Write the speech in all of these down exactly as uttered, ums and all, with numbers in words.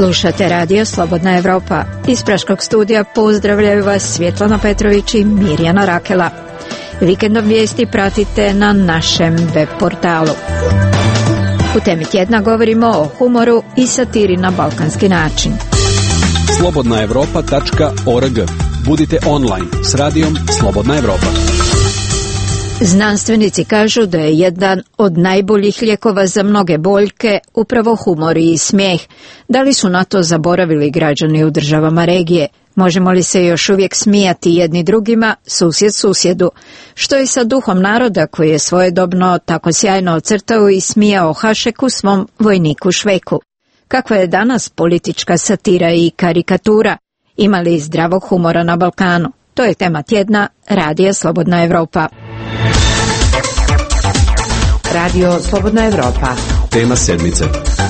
Slušate radio Slobodna Evropa. Iz Praškog studija pozdravljaju vas Svjetlana Petrović i Mirjana Rakela. Vikendom vijesti pratite na našem web portalu. U temi tjedna govorimo o humoru i satiri na balkanski način. slobodna evropa tačka org. Budite online s radijom Slobodna Evropa. Znanstvenici kažu da je jedan od najboljih lijekova za mnoge boljke upravo humor i smijeh. Da li su na to zaboravili građani u državama regije? Možemo li se još uvijek smijati jedni drugima, susjed susjedu? Što je sa duhom naroda koji je svojedobno tako sjajno ocrtao i smijao Hašeku svom vojniku Šveku? Kakva je danas politička satira i karikatura? Ima li zdravog humora na Balkanu? To je tema tjedna Radija Slobodna Evropa. Radio Slobodna Evropa. Tema sedmice.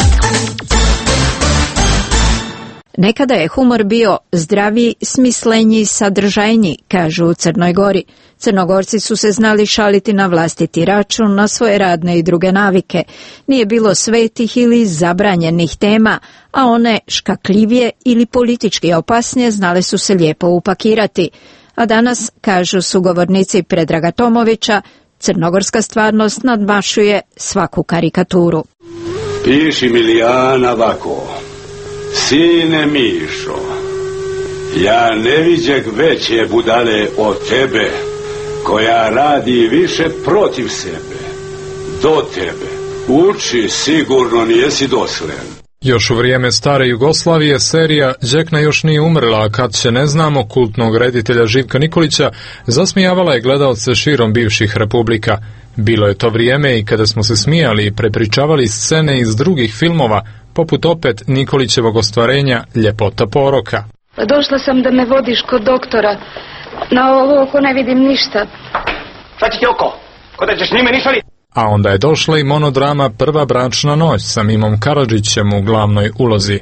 Nekada je humor bio zdraviji, smisleniji, sadržajniji, kažu u Crnoj Gori. Crnogorci su se znali šaliti na vlastiti račun, na svoje radne i druge navike. Nije bilo svetih ili zabranjenih tema, a one škakljivije ili politički opasnije znale su se lijepo upakirati. A danas, kažu sugovornici Predraga Tomovića, crnogorska stvarnost nadmašuje svaku karikaturu. Piši Milijana ovako. Sine Mišo, ja ne viđeg veće budale od tebe, koja radi više protiv sebe, do tebe. Uči, sigurno nijesi doslen. Još u vrijeme stare Jugoslavije serija Đekna još nije umrla, a kad će ne znamo kultnog reditelja Živka Nikolića zasmijavala je gledalce širom bivših republika. Bilo je to vrijeme i kada smo se smijali i prepričavali scene iz drugih filmova, poput opet Nikolićevog ostvarenja Ljepota poroka. Došla sam da me vodiš kod doktora. Na ovo oko ne vidim ništa. Šta će ti oko? Kod da ćeš njime ništa li? A onda je došla i monodrama Prva bračna noć sa Mimom Karadžićem u glavnoj ulozi.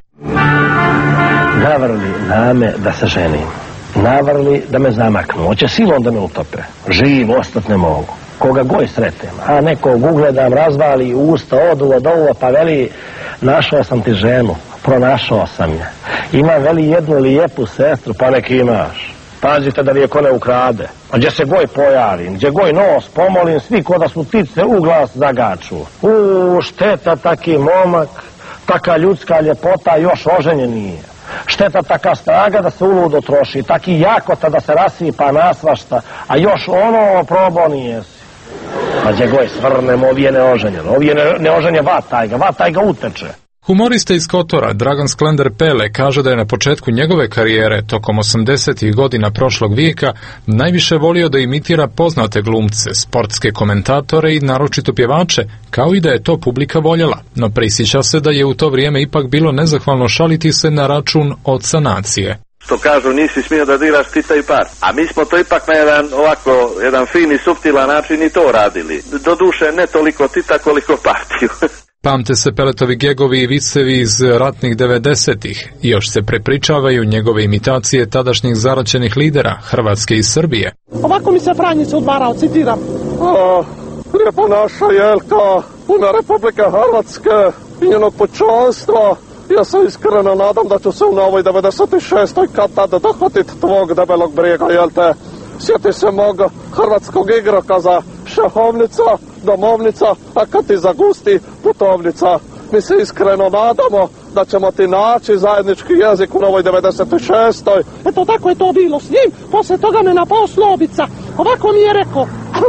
Navrli name da se ženim. Navrli da me zamaknu. Hoće silom da me utope. Živ ostat ne mogu. Koga goj sretem, a nekog ugledam, razvali usta, odu od ovo, pa veli, našao sam ti ženu, pronašao sam je. Ima, veli, jednu lijepu sestru, pa nek imaš. Pazite da li je ko ne ukrade. A gdje se goj pojavim, gdje goj nos pomolim, svi ko da su ptice u glas zagaču. U šteta taki momak, taka ljudska ljepota još oženjen nije. Šteta taka snaga da se uludo troši, taki jakota da se rasipa nasvašta, a još ono probo nijesi. Pa gdje goj svrnem, ovije neoženjen, ovije ne, neoženje vataj ga, vataj ga uteče. Humorista iz Kotora, Dragan Sklender Pele, kaže da je na početku njegove karijere, tokom osamdesetih godina prošlog vijeka, najviše volio da imitira poznate glumce, sportske komentatore i naročito pjevače, kao i da je to publika voljela. No prisjeća se da je u to vrijeme ipak bilo nezahvalno šaliti se na račun oca nacije. Što kažu, nisi smio da diraš Tita i par. A mi smo to ipak na jedan ovako, jedan fin i suptilan način i to radili. Doduše ne toliko Tita koliko partiju. Pamte se Peletovi gegovi i vicevi iz ratnih devedesetih. Još se prepričavaju njegove imitacije tadašnjih zaraćenih lidera Hrvatske i Srbije. Ovako mi se Franjica udvarao, citiram. O, lijepo naša Jelka, puna Republike Hrvatske i njenog pučanstva. Ja se iskreno nadam da ću se u novoj devedeset šestoj kad tada dohvatiti tvog debelog brijega, jel te? Sjeti se mog hrvatskog igrokaza, šehovnica, domovnica, a kad ti zagusti, putovnica. Mi se iskreno nadamo da ćemo ti naći zajednički jezik u novoj devedeset šestoj. Eto tako je to bilo s njim, poslije toga me napao Slobica. Ovako mi je rekao.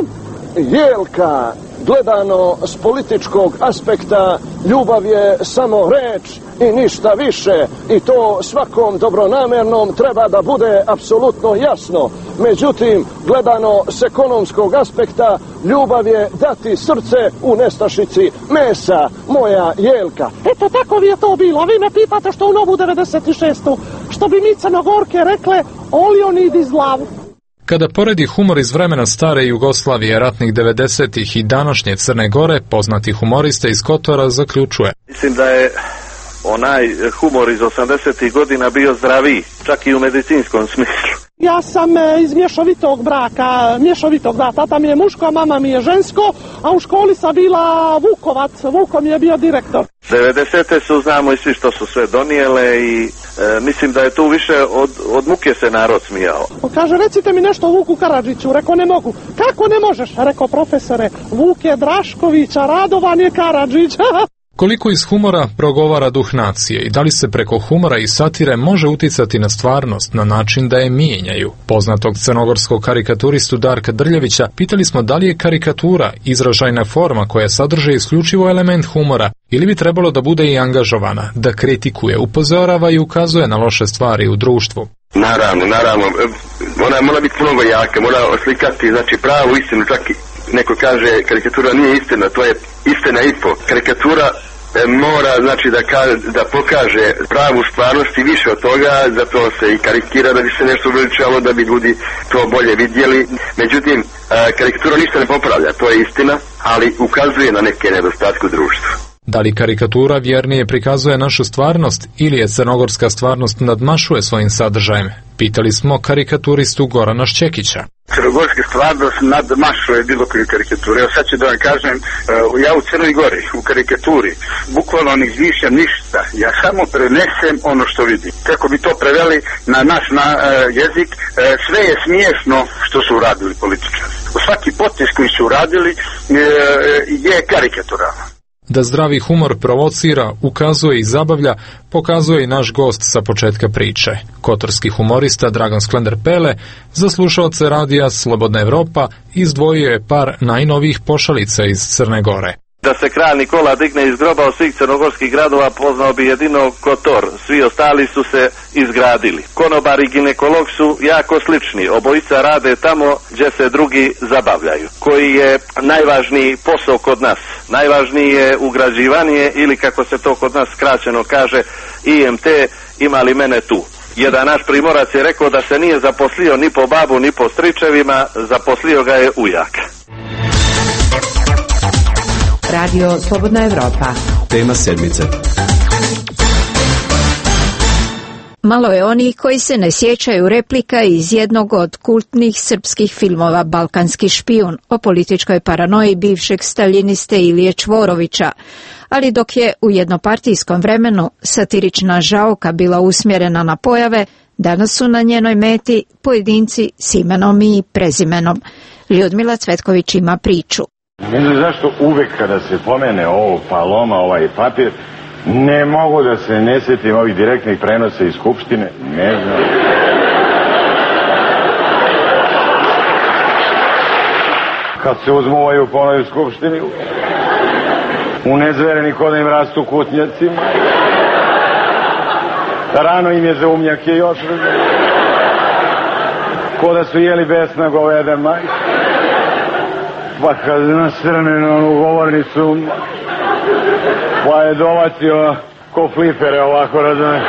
Jelka, gledano s političkog aspekta, ljubav je samo reč i ništa više, i to svakom dobronamjernom treba da bude apsolutno jasno. Međutim, gledano s ekonomskog aspekta, ljubav je dati srce u nestašici mesa, moja Jelka. Eto tako je to bilo, a vi me pitate što u novu devedeset šestu, što bi mi Crnogorke rekle, Olionid iz glavu. Kada poredi humor iz vremena stare Jugoslavije, ratnih devedesetih i današnje Crne Gore, poznati humorista iz Kotora zaključuje. Mislim da je onaj humor iz osamdesetih godina bio zdraviji, čak i u medicinskom smislu. Ja sam iz mješovitog braka, mješovitog, da, tata mi je muško, a mama mi je žensko, a u školi sam bila Vukovac, Vuko mi je bio direktor. devedesete su, znamo i svi što su sve donijele i e, mislim da je tu više od, od muke se narod smijao. Kaže, recite mi nešto o Vuku Karadžiću. Rekao, ne mogu. Kako ne možeš? Rekao, profesore, Vuk je Drašković, a Radovan je Karadžić. Koliko iz humora progovara duh nacije i da li se preko humora i satire može uticati na stvarnost na način da je mijenjaju? Poznatog crnogorskog karikaturistu Darka Drljevića pitali smo da li je karikatura izražajna forma koja sadrži isključivo element humora ili bi trebalo da bude i angažovana, da kritikuje, upozorava i ukazuje na loše stvari u društvu. Naravno, naravno, ona mora biti mnogo jaka, mora oslikati znači pravu istinu, čak i neko kaže karikatura nije istina, to je istina i po. Karikatura e, mora znači da, ka, da pokaže pravu stvarnost i više od toga, zato se i karikira da bi se nešto uveličalo, da bi ljudi to bolje vidjeli. Međutim, e, karikatura ništa ne popravlja, to je istina, ali ukazuje na neke nedostatke u društvu. Da li karikatura vjernije prikazuje našu stvarnost ili je crnogorska stvarnost nadmašuje svojim sadržajem? Pitali smo karikaturistu Gorana Šćekića. Crnogorska stvarnost nadmašuje bilo koju karikature. Evo sad ću da vam kažem, ja u Crnoj Gori, u karikaturi, bukvalno ne izmišljam ništa. Ja samo prenesem ono što vidim. Kako bi to preveli na naš na, uh, jezik, uh, sve je smiješno što su uradili političari. U svaki potez koji su uradili uh, je karikaturalno. Da zdravi humor provocira, ukazuje i zabavlja, pokazuje i naš gost sa početka priče. Kotorski humorista Dragan Sklender Pele za slušaoce radija Slobodna Evropa izdvojio je par najnovijih pošalica iz Crne Gore. Da se kralj Nikola digne iz groba od svih crnogorskih gradova poznao bi jedino Kotor, svi ostali su se izgradili. Konobar i ginekolog su jako slični, obojica rade tamo gdje se drugi zabavljaju. Koji je najvažniji posao kod nas? Najvažniji je ugrađivanje ili kako se to kod nas skraćeno kaže I M T, ima li mene tu? Jedan naš primorac je rekao da se nije zaposlio ni po babu ni po stričevima, zaposlio ga je ujak. Radio Slobodna Evropa. Tema sedmice. Malo je onih koji se ne sjećaju replika iz jednog od kultnih srpskih filmova Balkanski špijun o političkoj paranoji bivšeg staljiniste Ilije Čvorovića. Ali dok je u jednopartijskom vremenu satirična žaoka bila usmjerena na pojave, danas su na njenoj meti pojedinci s imenom i prezimenom. Ljudmila Cvetković ima priču. Ne znam zašto uvek kada se pomene ovo Paloma, ovaj papir, ne mogu da se ne sjetim ovih direktnih prenosa iz Skupštine, ne znam. Kad se uzmu ovaj u ponoj Skupštini, unezvereni kod da im rastu kutnjacima, rano im je za umnjake još, ko da su jeli besna goveda maj. Pa kad nasrne na onu govornicu, pa je dovacio ko flipere ovako, razumiješ.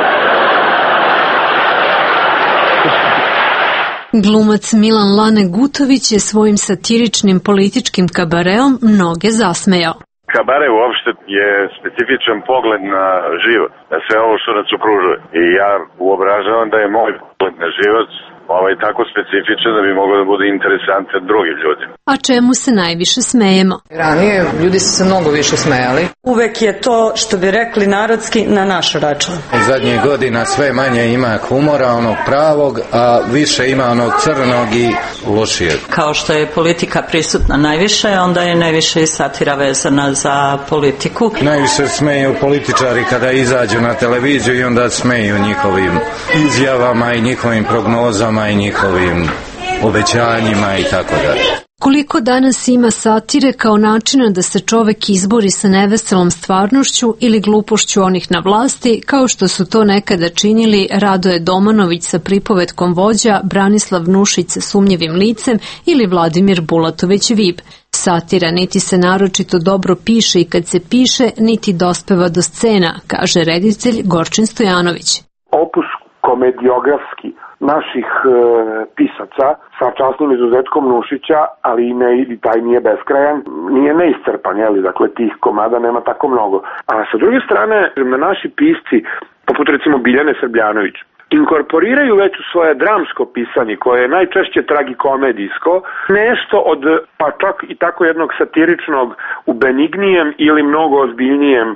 Glumac Milan Lane Gutović je svojim satiričnim političkim kabareom mnoge zasmejao. Kabare uopšte je specifičan pogled na život, na sve ovo što nas okružuje. I ja uobražavam da je moj pogled na život ovaj tako specifičan da bi mogao da bude interesantan drugim ljudima. A čemu se najviše smejemo? Ranije ljudi su se mnogo više smejali. Uvek je to, što bi rekli narodski, na naš račun. Zadnjih godina sve manje ima humora, onog pravog, a više ima onog crnog i lošijeg. Kao što je politika prisutna najviše, onda je najviše i satira vezana za politiku. Najviše smeju političari kada izađu na televiziju i onda smeju njihovim izjavama i njihovim prognozama i njihovim obećanjima i tako dalje. Koliko danas ima satire kao načina da se čovek izbori sa neveselom stvarnošću ili glupošću onih na vlasti, kao što su to nekada činili Radoje Domanović sa pripovetkom Vođa, Branislav Nušić sa Sumnjivim licem ili Vladimir Bulatović Vib. Satira niti se naročito dobro piše i kad se piše, niti dospeva do scena, kaže reditelj Gorčin Stojanović. Opus komediografski naših e, pisaca sa časnim izuzetkom Nušića, ali i ne, i taj nije beskrajan, nije neiscrpan, jeli, dakle tih komada nema tako mnogo. A sa druge strane, naši pisci, poput recimo Biljane Srbljanović, inkorporiraju već u svoje dramsko pisanje, koje je najčešće tragikomedijsko, nešto od, pa čak i tako jednog satiričnog u benignijem ili mnogo ozbiljnijem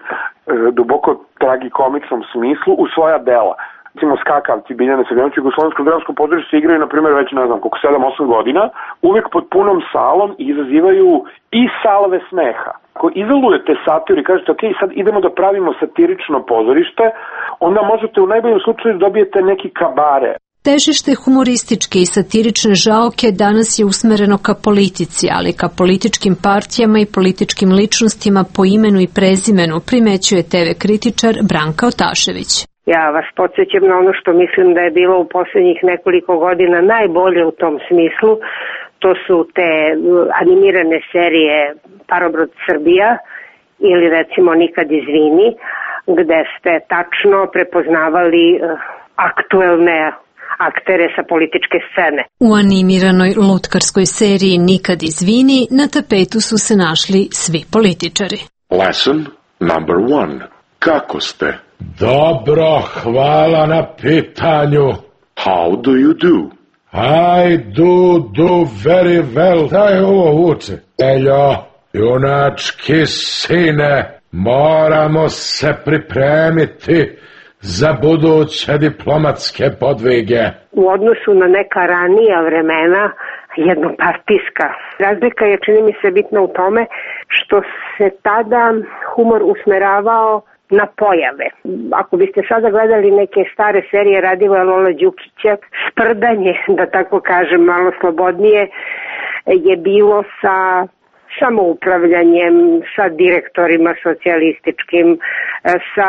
duboko tragikomičnom smislu u svoja dela. Recimo skakavci Biljane Srbljanović u Jugoslovenskom dramskom pozorištu se igraju, na primjer, već ne znam koliko, sedam osam godina, uvek pod punom salom i izazivaju i salve smeha. Ako izolujete satiru i kažete, ok, sad idemo da pravimo satirično pozorište, onda možete u najboljem slučaju dobijete neki kabare. Težište humorističke i satirične žaoke danas je usmereno ka politici, ali ka političkim partijama i političkim ličnostima po imenu i prezimenu, primećuje te ve kritičar Branka Otašević. Ja vas podsjećam na ono što mislim da je bilo u posljednjih nekoliko godina najbolje u tom smislu. To su te animirane serije Parobrod Srbija ili recimo Nikad izvini, gde ste tačno prepoznavali aktuelne aktere sa političke scene. U animiranoj lutkarskoj seriji Nikad izvini na tapetu su se našli svi političari. Lesson number one. Kako ste? Dobro, hvala na pitanju. How do you do? I do do very well. Da je ovo vuče? Eljo, junački sine, moramo se pripremiti za buduće diplomatske podvige. U odnosu na neka ranija vremena, jednopartijska. Razlika je, čini mi se, bitna u tome što se tada humor usmeravao na pojave. Ako biste sada gledali neke stare serije Radivoja Lola Đukića, sprdanje, da tako kažem, malo slobodnije, je bilo sa samoupravljanjem, sa direktorima socijalističkim, sa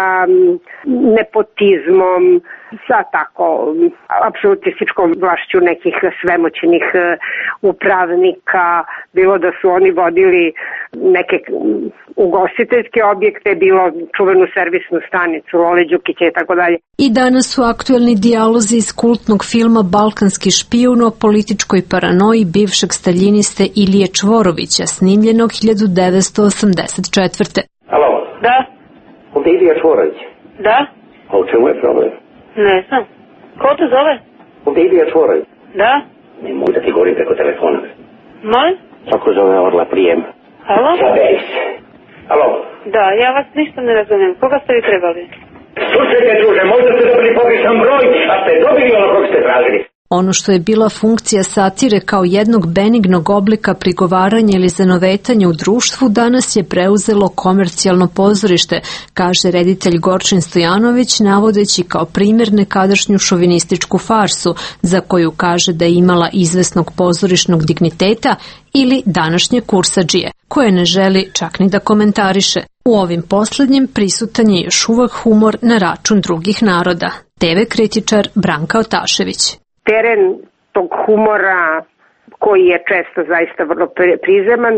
nepotizmom, sa tako apsolutističkom vlašću nekih svemoćnih upravnika, bilo da su oni vodili neke ugostiteljske objekte, bilo čuvenu servisnu stanicu Lole Đukića i tako dalje. I danas su aktuelni dijalozi iz kultnog filma Balkanski špijun o političkoj paranoji bivšeg staljiniste Ilije Čvorovića, snimljenog hiljadu devetsto osamdeset četvrte. Alo? Da. Ovdje Ilija Čvorović? Da. A u čemu je problem? Ne znam. Ko te zove? Ovdje Ilija Čvorović? Da. Nemoj da ti govorim preko telefona. Molim? Kako zove Orla prijem? Alo? Saberi se. Alo? Da, ja vas ništa ne razumijem. Koga ste vi trebali? Slušajte, druže, možda ste dobili pogrešan broj, a ste dobili ono kog ste tražili. Ono što je bila funkcija satire kao jednog benignog oblika prigovaranja ili zanovetanja u društvu, danas je preuzelo komercijalno pozorište, kaže reditelj Gorčin Stojanović, navodeći kao primjer nekadašnju šovinističku farsu, za koju kaže da je imala izvesnog pozorišnog digniteta, ili današnje kursadžije, koje ne želi čak ni da komentariše. U ovim poslednjim prisutan je još uvek humor na račun drugih naroda. te ve kritičar Branka Otašević. Teren tog humora, koji je često zaista vrlo prizeman,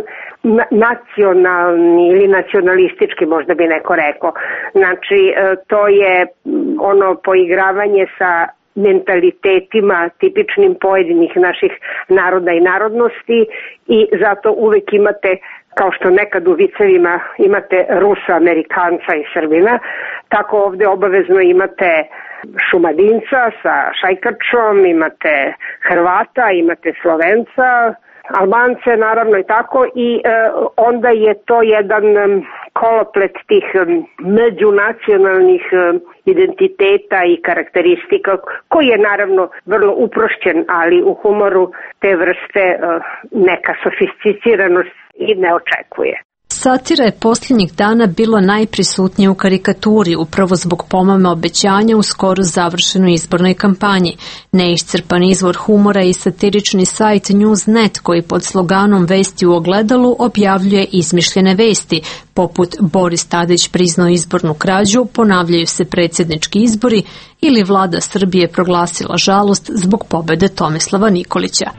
nacionalni ili nacionalistički, možda bi neko rekao. Znači, to je ono poigravanje sa mentalitetima tipičnim pojedinih naših naroda i narodnosti i zato uvek imate, kao što nekad u vicevima imate Rusa, Amerikanca i Srbina, tako ovde obavezno imate Šumadinca sa Šajkačom, imate Hrvata, imate Slovenca, Albance naravno i tako i e, onda je to jedan koloplet tih međunacionalnih identiteta i karakteristika koji je naravno vrlo uprošćen, ali u humoru te vrste e, neka sofisticiranost i ne očekuje. Satira je posljednjih dana bila najprisutnija u karikaturi, upravo zbog pomama obećanja u skoro završenoj izbornoj kampanji. Neiscrpan izvor humora i satirični sajt Newsnet, koji pod sloganom Vesti u ogledalu objavljuje izmišljene vesti, poput Boris Tadić priznao izbornu krađu, ponavljaju se predsjednički izbori ili vlada Srbije proglasila žalost zbog pobede Tomislava Nikolića.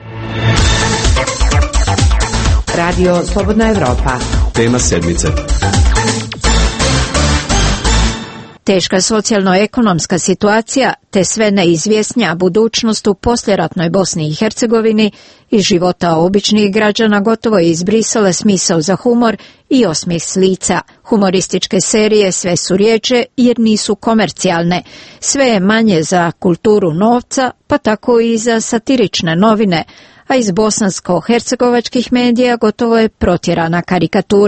Radio Slobodna Evropa. Tema sedmice. Teška socijalno-ekonomska situacija te sve neizvjesnija budućnost u posljeratnoj Bosni i Hercegovini iz života običnih građana gotovo je izbrisale smisao za humor i osmijeh s lica. Humorističke serije sve su rijeđe jer nisu komercijalne. Sve je manje za kulturu novca, pa tako i za satirične novine, a iz bosansko-hercegovačkih medija gotovo je protjerana karikatura.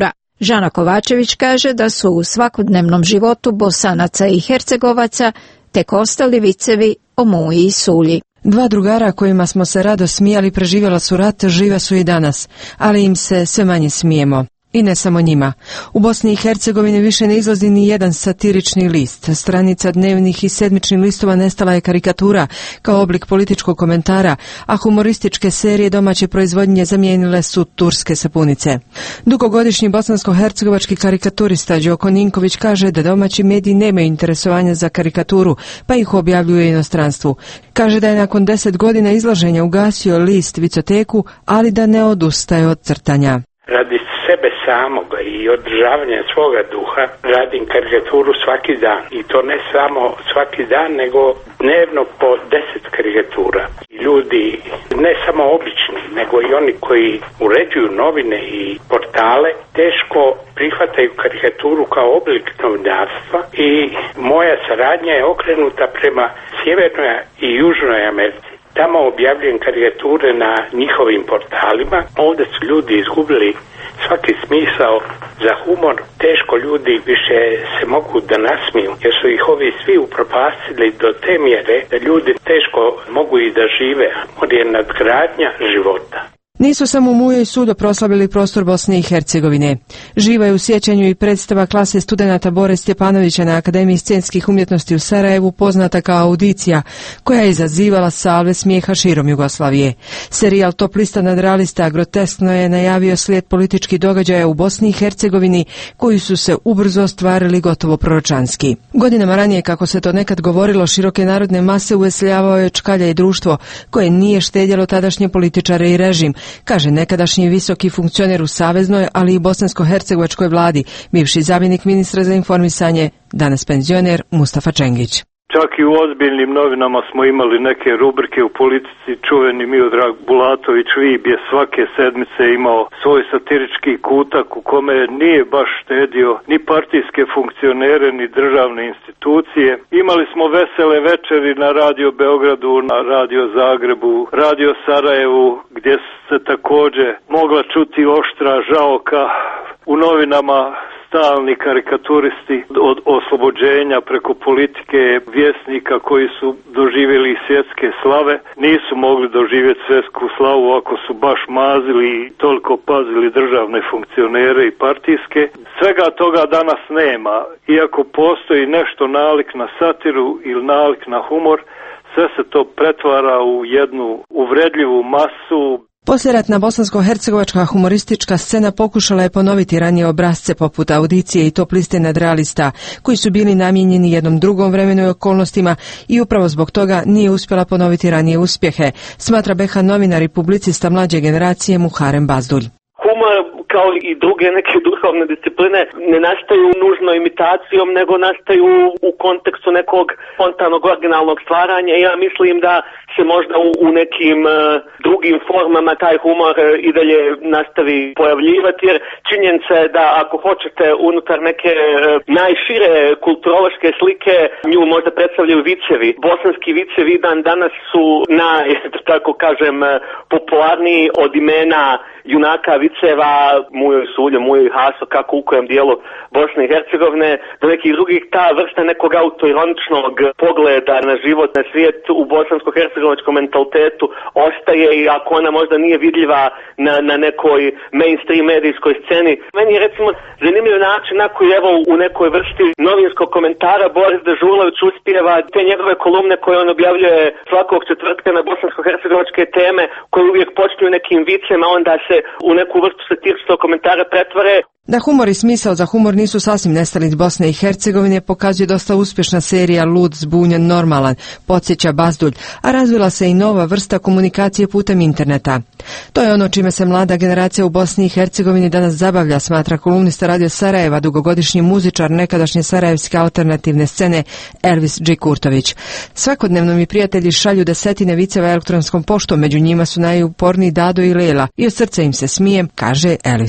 Žana Kovačević kaže da su u svakodnevnom životu Bosanaca i Hercegovaca tek ostali vicevi o Muji i Sulji. Dva drugara kojima smo se rado smijali preživjela su rat, žive su i danas, ali im se sve manje smijemo. I ne samo njima. U Bosni i Hercegovini više ne izlazi ni jedan satirični list. Stranica dnevnih i sedmičnih listova nestala je karikatura kao oblik političkog komentara, a humorističke serije domaće proizvodnje zamijenile su turske sapunice. Dugogodišnji bosansko-hercegovački karikaturista Đoko Ninković kaže da domaći mediji nemaju interesovanja za karikaturu, pa ih objavljuje inostranstvu. Kaže da je nakon deset godina izlaženja ugasio list Vicoteku, ali da ne odustaje od crtanja. Radi sebe samoga i održavanja svoga duha radim karikaturu svaki dan. I to ne samo svaki dan, nego dnevno po deset karikatura. Ljudi, ne samo obični, nego i oni koji uređuju novine i portale, teško prihvataju karikaturu kao oblik novinarstva i moja saradnja je okrenuta prema Sjevernoj i Južnoj Americi. Tamo objavljujem karikature na njihovim portalima. Ovdje su ljudi izgubili svaki smisao za humor. Teško ljudi više se mogu da nasmiju, jer su ih ovi svi upropastili do te mjere da ljudi teško mogu i da žive. Humor je nadgradnja života. Nisu samo Mujo i Sudo proslavili prostor Bosne i Hercegovine. Živa je u sjećanju i predstava klase studenata Bore Stjepanovića na Akademiji scenskih umjetnosti u Sarajevu, poznata kao Audicija, koja je izazivala salve smijeha širom Jugoslavije. Serijal Top lista nadrealista groteskno je najavio slijed političkih događaja u Bosni i Hercegovini, koji su se ubrzo ostvarili gotovo proročanski. Godinama ranije, kako se to nekad govorilo, široke narodne mase uveseljavao je čkalja i društvo, koje nije štedjelo tadašnje političare i režim, kaže nekadašnji visoki funkcioner u saveznoj, ali i bosansko-hercegovačkoj vladi, bivši zamjenik ministra za informisanje, danas penzioner Mustafa Čengić. Čak i u ozbiljnim novinama smo imali neke rubrike u politici. Čuveni Miodrag Bulatović Vib je svake sedmice imao svoj satirički kutak u kome nije baš štedio ni partijske funkcionere, ni državne institucije. Imali smo vesele večeri na Radio Beogradu, na Radio Zagrebu, Radio Sarajevu, gdje se također mogla čuti oštra žaoka. U novinama stalni karikaturisti od oslobođenja preko politike vjesnika koji su doživjeli svjetske slave nisu mogli doživjeti svjetsku slavu ako su baš mazili i toliko pazili državne funkcionere i partijske. Svega toga danas nema. Iako postoji nešto nalik na satiru ili nalik na humor, sve se to pretvara u jednu uvredljivu masu. Poslijeratna bosansko-hercegovačka humoristička scena pokušala je ponoviti ranije obrazce poput Audicije i Top liste nadrealista, koji su bili namijenjeni jednom drugom vremenu i okolnostima i upravo zbog toga nije uspjela ponoviti ranije uspjehe, smatra B H novinar i publicista mlađe generacije Muharem Bazdulj. Humor, kao i druge neke duhovne discipline, ne nastaju nužno imitacijom, nego nastaju u kontekstu nekog spontanog originalnog stvaranja. Ja mislim da se možda u, u nekim uh, drugim formama taj humor uh, i dalje nastavi pojavljivati, jer činjenica je da ako hoćete unutar neke uh, najšire kulturološke slike, nju možda predstavljaju vicevi. Bosanski vicevi dan danas su naj, tako kažem, uh, popularniji od imena junaka viceva Mujo i Sulje, Mujo i Haso, kako u kojem dijelu Bosne i Hercegovine, do nekih drugih. Ta vrsta nekog autoironičnog pogleda na život, na svijet u bosansko-hercegovačkom mentalitetu ostaje, i ako ona možda nije vidljiva na, na nekoj mainstream medijskoj sceni. Meni je recimo zanimljiv način na koji evo u nekoj vrsti novinskog komentara Boris Dežulović uspijeva te njegove kolumne koje on objavljuje svakog četvrtka na bosansko-hercegovačke teme, koje uvijek počinju nekim vicem, a onda se u neku vrstu satiričkog komentara pretvore. Da humor i smisao za humor nisu sasvim nestali iz Bosne i Hercegovine pokazuje dosta uspješna serija Lud, zbunjen, normalan, podsjeća Bazdulj, a razvila se i nova vrsta komunikacije putem interneta. To je ono čime se mlada generacija u Bosni i Hercegovini danas zabavlja, smatra kolumnista Radio Sarajeva, dugogodišnji muzičar nekadašnje sarajevske alternativne scene Elvis G. Kurtović. Svakodnevno mi prijatelji šalju desetine viceva elektronskom poštom, među njima su najuporniji Dado i Lela i od srca im se smijem, kaže Elvis.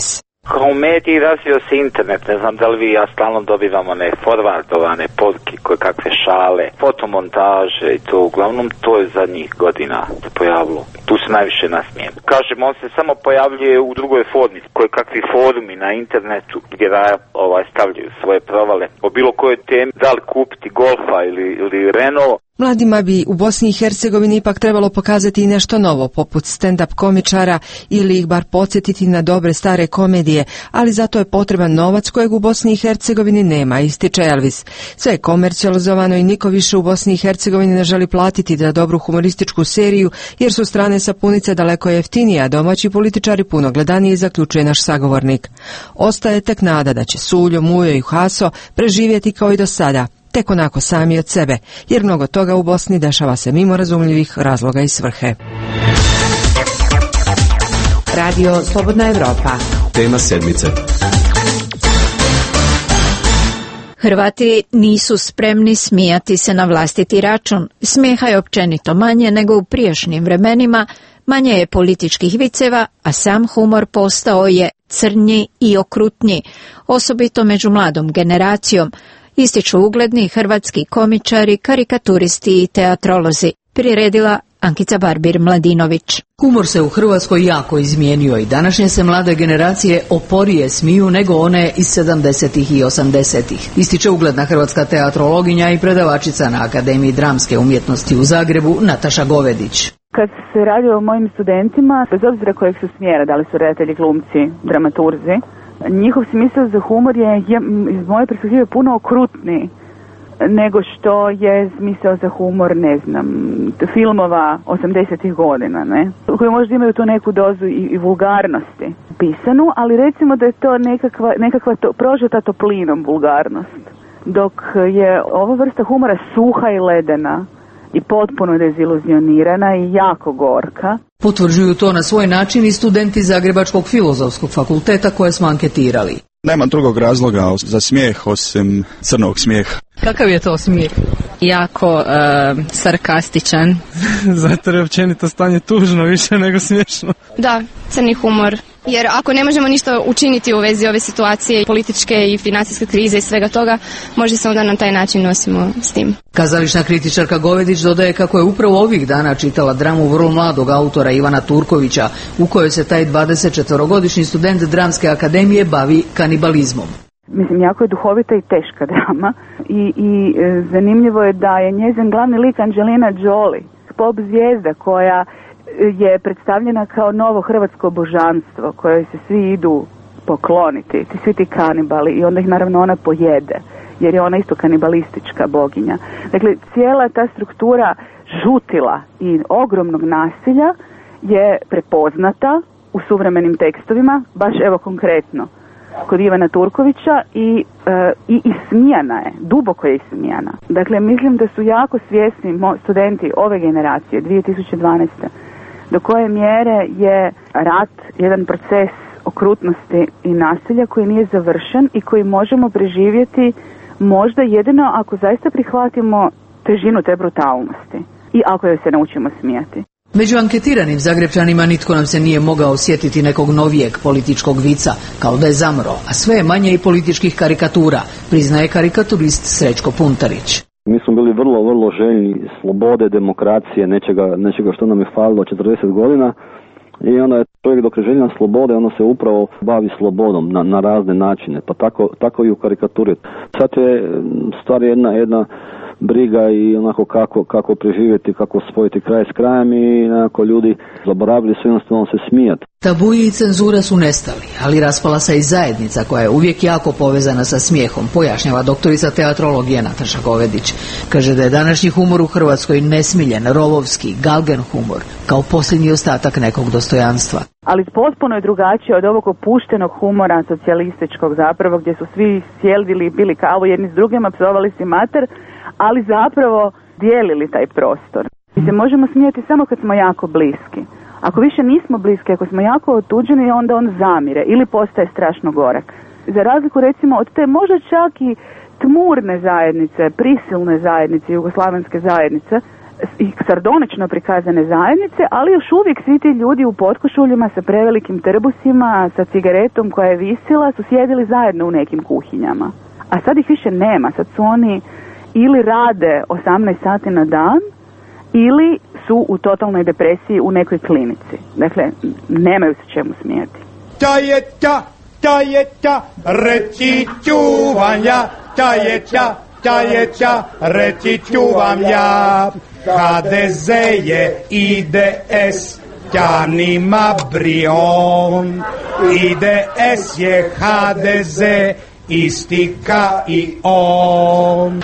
Kao u mediji razvio se internet, ne znam da li vi ja stalno dobivamo one forwardovane poruke, koje kakve šale, fotomontaže i to, uglavnom to je zadnjih godina se pojavilo. Tu se najviše nasmijem. Kažem, on se samo pojavljuje u drugoj formi, koje kakvi forumi na internetu gdje da ovaj, stavljaju svoje provale o bilo kojoj temi, da li kupiti Golfa ili, ili Renault. Mladima bi u Bosni i Hercegovini ipak trebalo pokazati i nešto novo, poput stand-up komičara ili ih bar podsjetiti na dobre stare komedije, ali zato je potreban novac kojeg u Bosni i Hercegovini nema, ističe Elvis. Sve je komercijalizovano i niko više u Bosni i Hercegovini ne želi platiti za dobru humorističku seriju, jer su strane sapunice daleko jeftinije, a domaći političari puno gledaniji, zaključuje naš sagovornik. Ostaje tek nada da će Suljo, Mujo i Haso preživjeti kao i do sada, tek onako sami od sebe, jer mnogo toga u Bosni dešava se mimo razumljivih razloga i svrhe. Radio Slobodna Evropa. Tema sedmice. Hrvati nisu spremni smijati se na vlastiti račun. Smijeha je općenito manje nego u prijašnjim vremenima, manje je političkih viceva, a sam humor postao je crnji i okrutnji, osobito među mladom generacijom, ističu ugledni hrvatski komičari, karikaturisti i teatrolozi, priredila Ankica Barbir-Mladinović. Humor se u Hrvatskoj jako izmijenio i današnje se mlade generacije oporije smiju nego one iz sedamdesetih i osamdesetih. Ističe ugledna hrvatska teatrologinja i predavačica na Akademiji dramske umjetnosti u Zagrebu Nataša Govedić. Kad se radi o mojim studentima, bez obzira kojeg su smjera, da li su redatelji, glumci, dramaturzi, njihov smisao za humor je, je iz moje perspektive puno okrutniji nego što je smisao za humor, ne znam, filmova osamdesetih godina, ne? Koji možda imaju tu neku dozu i, i vulgarnosti pisanu, ali recimo da je to nekakva, nekakva to, prožeta toplinom vulgarnost. Dok je ova vrsta humora suha i ledena i potpuno deziluzionirana i jako gorka. Potvrđuju to na svoj način i studenti Zagrebačkog filozofskog fakulteta koje smo anketirali. Nema drugog razloga za smijeh osim crnog smijeha. Kakav je to smijeh? Jako uh, sarkastičan. Zato je općenito stanje tužno više nego smiješno. Da, crni humor. Jer ako ne možemo ništa učiniti u vezi ove situacije, političke i financijske krize i svega toga, može se onda na taj način nosimo s tim. Kazališna kritičarka Govedić dodaje kako je upravo ovih dana čitala dramu vrlo mladog autora Ivana Turkovića, u kojoj se taj dvadesetčetvorogodišnji student Dramske akademije bavi kanibalizmom. Mislim, jako je duhovita i teška drama i, i e, zanimljivo je da je njezin glavni lik Angelina Jolie, pop zvijezda koja je predstavljena kao novo hrvatsko božanstvo koje se svi idu pokloniti, ti svi ti kanibali, i onda ih naravno ona pojede, jer je ona isto kanibalistička boginja. Dakle, cijela ta struktura žutila i ogromnog nasilja je prepoznata u suvremenim tekstovima, baš evo konkretno kod Ivana Turkovića i, e, i ismijana je, duboko je ismijana. Dakle, mislim da su jako svjesni studenti ove generacije, dvije tisuće dvanaeste. do koje mjere je rat jedan proces okrutnosti i nasilja koji nije završen i koji možemo preživjeti možda jedino ako zaista prihvatimo težinu te brutalnosti i ako joj se naučimo smijati. Među anketiranim Zagrebčanima nitko nam se nije mogao sjetiti nekog novijeg političkog vica, kao da je zamro, a sve je manje i političkih karikatura, priznaje karikaturist Srećko Puntarić. Mi smo bili vrlo, vrlo željni slobode, demokracije, nečega, nečega što nam je falilo četrdeset godina i onda je čovjek dok je željan slobode, ono se upravo bavi slobodom na, na razne načine, pa tako, tako i u karikaturi. Sad je stvar jedna, jedna briga i onako kako, kako preživjeti, kako spojiti kraj s krajem i onako ljudi zaboravili su jednostavno se smijati. Tabuji i cenzura su nestali, ali raspala se i zajednica koja je uvijek jako povezana sa smijehom, pojašnjava doktorica teatrologije Nataša Govedić. Kaže da je današnji humor u Hrvatskoj nesmiljen, rovovski, galgen humor, kao posljednji ostatak nekog dostojanstva. Ali potpuno je drugačije od ovog opuštenog humora socijalističkog zapravo, gdje su svi sjedili, bili kavu jedni s drugima, psovali si mater, ali zapravo dijelili taj prostor. Mi se možemo smijati samo kad smo jako bliski. Ako više nismo bliski, ako smo jako otuđeni, onda on zamire ili postaje strašno gorak. Za razliku recimo od te možda čak i tmurne zajednice, prisilne zajednice, jugoslavenske zajednice, i sardonično prikazane zajednice, ali još uvijek svi ti ljudi u potkošuljima sa prevelikim trbusima, sa cigaretom koja je visila, su sjedili zajedno u nekim kuhinjama. A sad ih više nema, sad su oni ili rade osamnaest sati na dan, ili su u totalnoj depresiji u nekoj klinici. Dakle, nemaju se čemu smijeti. Ta je ta, ta je ta, reci čuvam ja, ta je ta, ta je ta, reci čuvam ja. ha de ze je I D S, Tjanima Brion. I D S je ha de ze, isti ka i on.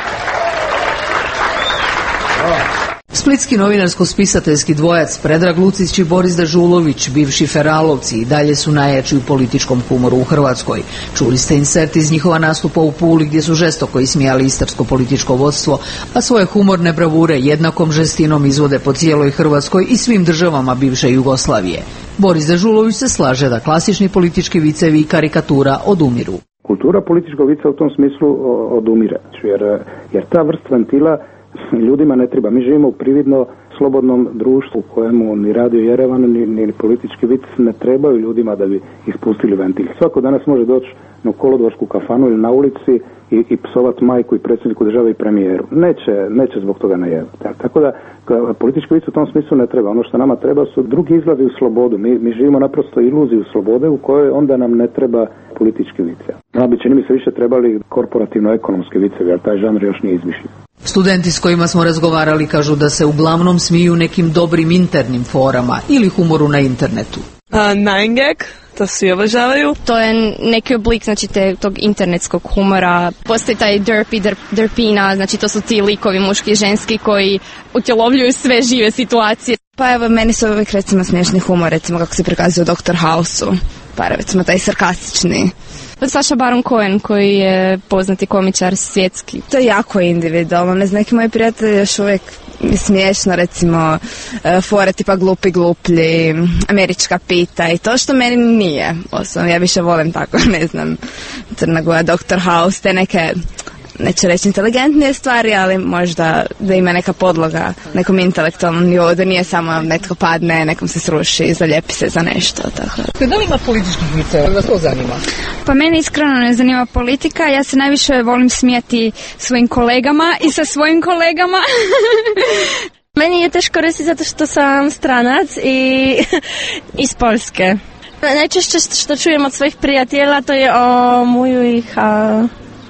Splitski novinarsko-spisateljski dvojac Predrag Lucić i Boris Dežulović, bivši feralovci, i dalje su najjači u političkom humoru u Hrvatskoj. Čuli ste insert iz njihova nastupa u Puli gdje su žestoko ismijali istarsko političko vodstvo, a svoje humorne bravure jednakom žestinom izvode po cijeloj Hrvatskoj i svim državama bivše Jugoslavije. Boris Dežulović se slaže da klasični politički vicevi i karikatura odumiru. Kultura političkog vica u tom smislu odumire, jer, jer ta vrst ventila ljudima ne treba. Mi živimo u prividno slobodnom društvu u kojemu ni radio Jerevan ni, ni politički vic ne trebaju ljudima da bi ispustili ventil. Svako danas može doći na kolodvorsku kafanu ili na ulici i, i psovat majku i predsjedniku države i premijeru. Neće, neće zbog toga najaviti. Tako da politički vic u tom smislu ne treba. Ono što nama treba su drugi izlazi u slobodu. Mi, mi živimo naprosto iluziju slobode u kojoj onda nam ne treba politički vic. Nama bi čini mi se više trebali korporativno-ekonomske vicevi, jer taj žanr još nije izmišljen. Studenti s kojima smo razgovarali kažu da se uglavnom smiju nekim dobrim internim forama ili humoru na internetu. Nine gag, to svi obožavaju. To je neki oblik, znači, te, tog internetskog humora. Postoji taj derpy, der, derpina, znači to su ti likovi muški i ženski koji utjelovljuju sve žive situacije. Pa evo, meni su uvijek recimo smiješni humor, recimo kako se prikazuje u doktor House-u. Pa recimo taj sarkastični. Saša Baron Cohen, koji je poznati komičar svjetski. To je jako individualno. Ne znam, neki moji prijatelji još uvijek smiješno, recimo, fore tipa glupi gluplji, američka pita i to što meni nije. Osobno, ja više volim tako, ne znam, Crna Gora, doktor House, te neke, neću reći inteligentnije stvari, ali možda da ima neka podloga nekom intelektualnom nivou, da nije samo netko padne, nekom se sruši i zaljepi se za nešto. Tako. Da li ima političkih viceva? Vas to zanima? Pa mene iskreno ne zanima politika, ja se najviše volim smijati svojim kolegama i sa svojim kolegama. Meni je teško reći zato što sam stranac i iz Poljske. Najčešće što čujem od svojih prijatelja to je o muju i ha...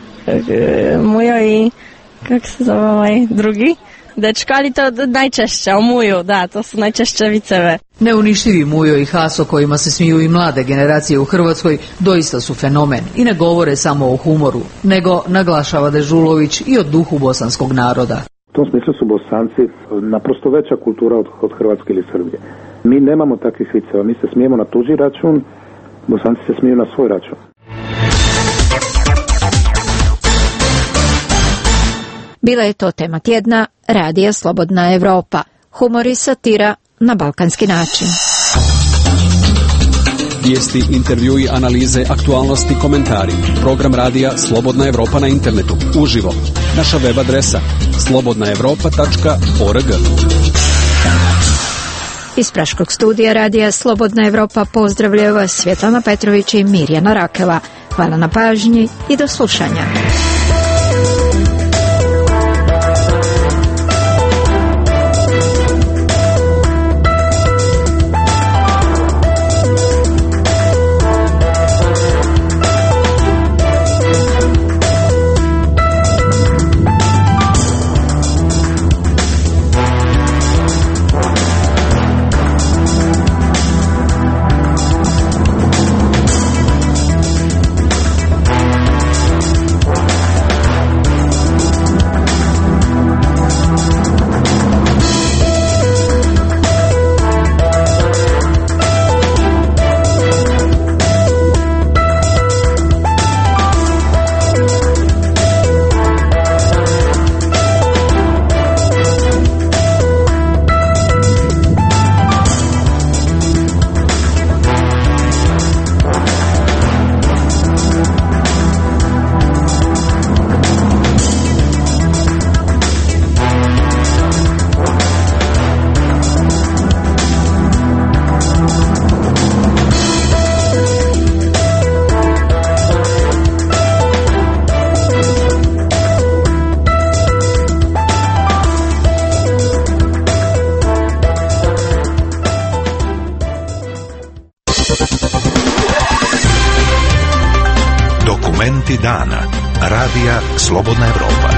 Mujo i, kako se zove ovaj drugi dečko, ali to najčešće, o Muju, da, to su najčešće viceve. Neuništivi Mujo i Haso, kojima se smiju i mlade generacije u Hrvatskoj, doista su fenomen i ne govore samo o humoru, nego, naglašava Dežulović, i o duhu bosanskog naroda. U tom smislu su Bosanci naprosto veća kultura od, od Hrvatske ili Srbije. Mi nemamo takvih viceva, mi se smijemo na tuđi račun, Bosanci se smiju na svoj račun. Bila je to tema tjedna Radija Slobodna Evropa. Humor i satira na balkanski način. Vijesti, intervjui, analize, aktualnosti, komentari. Program Radija Slobodna Evropa na internetu. Uživo. Naša web adresa slobodna evropa tačka org. Iz Praškog studija Radija Slobodna Evropa pozdravljaju vas Svjetlana Petrović i Mirjana Rakela. Hvala na pažnji i do slušanja. Dokumenti dana. Radija Slobodna Evropa.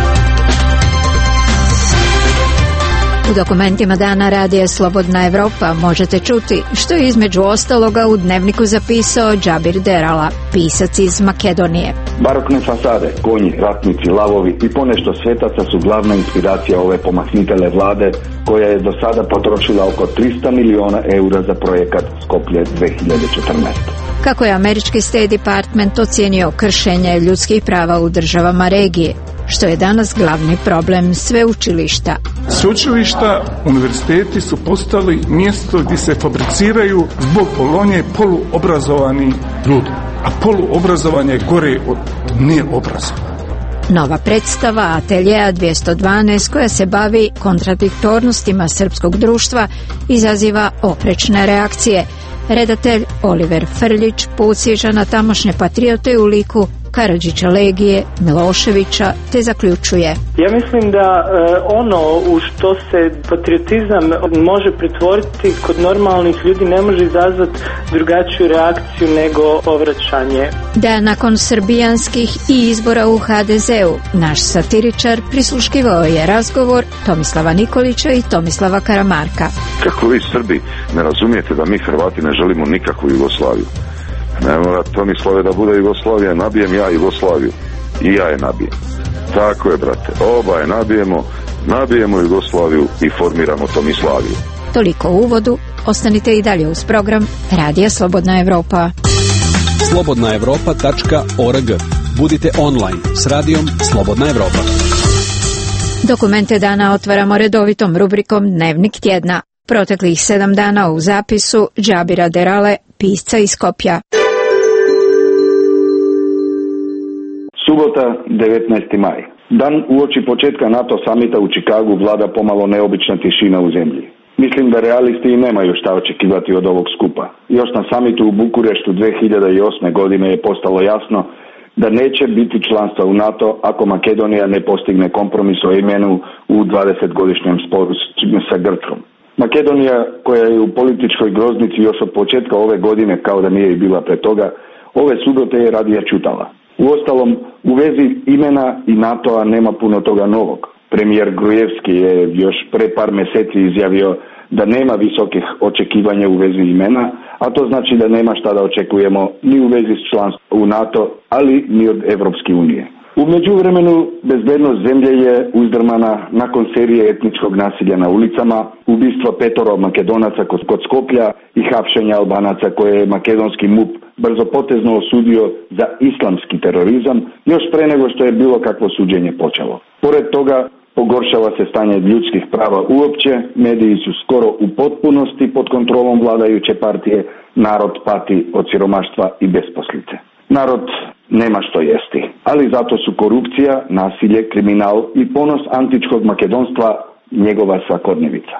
U dokumentima dana Radija Slobodna Evropa možete čuti što je između ostaloga u dnevniku zapisao Džabir Derala, pisac iz Makedonije. Barokne fasade, konji, ratnici, lavovi i ponešto svetaca su glavna inspiracija ove pomahnitele vlade koja je do sada potrošila oko tristo miliona eura za projekat Skoplje dve hiljade četrnaeste. Kako je američki State Department ocijenio kršenje ljudskih prava u državama regije, što je danas glavni problem sveučilišta. Sveučilišta, univerziteti su postali mjesto gdje se fabriciraju zbog Bolonje poluobrazovani ljudi, a poluobrazovanje je gore od neobrazovanja. Nova predstava Ateljeja dvjesto dvanaest koja se bavi kontradiktornostima srpskog društva izaziva oprečne reakcije. Redatelj Oliver Frljić podsjeća na tamošnje patriote u liku Karadžića Legije, Miloševića, te zaključuje. Ja mislim da e, ono u što se patriotizam može pretvoriti kod normalnih ljudi ne može izazvati drugačiju reakciju nego povraćanje. Da nakon srbijanskih i izbora u ha de zeu naš satiričar prisluškivao je razgovor Tomislava Nikolića i Tomislava Karamarka. Kako vi Srbi ne razumijete da mi Hrvati ne želimo nikakvu Jugoslaviju? Ne mora Tomislave da bude Jugoslavija, nabijem ja Jugoslaviju. I ja je nabijem. Tako je, brate. Oba je nabijemo, nabijemo Jugoslaviju i formiramo Tomislaviju. Toliko u uvodu. Ostanite i dalje uz program Radija Slobodna Evropa. slobodna evropa tačka org. Budite online s radijom Slobodna Evropa. Dokumente dana otvaramo redovitom rubrikom Dnevnik tjedna. Proteklih sedam dana u zapisu Džabira Derale, pisca iz Skopja. Subota, devetnaesti maj. Dan uoči početka NATO samita u Čikagu vlada pomalo neobična tišina u zemlji. Mislim da realisti i nemaju šta očekivati od ovog skupa. Još na samitu u Bukureštu dve hiljade osme godine je postalo jasno da neće biti članstva u NATO ako Makedonija ne postigne kompromis o imenu u dvadesetgodišnjem sporu sa Grčkom. Makedonija, koja je u političkoj groznici još od početka ove godine kao da nije i bila pre toga, ove subote je radija čutala. Uostalom, u vezi imena i NATO-a nema puno toga novog. Premijer Grujevski je još pre par mjeseci izjavio da nema visokih očekivanja u vezi imena, a to znači da nema šta da očekujemo ni u vezi s članstvom u NATO, ali ni od Evropske unije. U međuvremenu bezbednost zemlje je uzdrmana nakon serije etničkog nasilja na ulicama, ubistva petoro Makedonaca kod Skoplja i hapšenja Albanaca koje je makedonski MUP brzo potezno osudio za islamski terorizam još pre nego što je bilo kakvo suđenje počelo. Pored toga pogoršava se stanje ljudskih prava uopće, mediji su skoro u potpunosti pod kontrolom vladajuće partije, narod pati od siromaštva i besposlice. Narod nema što jesti, ali zato su korupcija, nasilje, kriminal i ponos antičkog makedonstva njegova svakodnevica.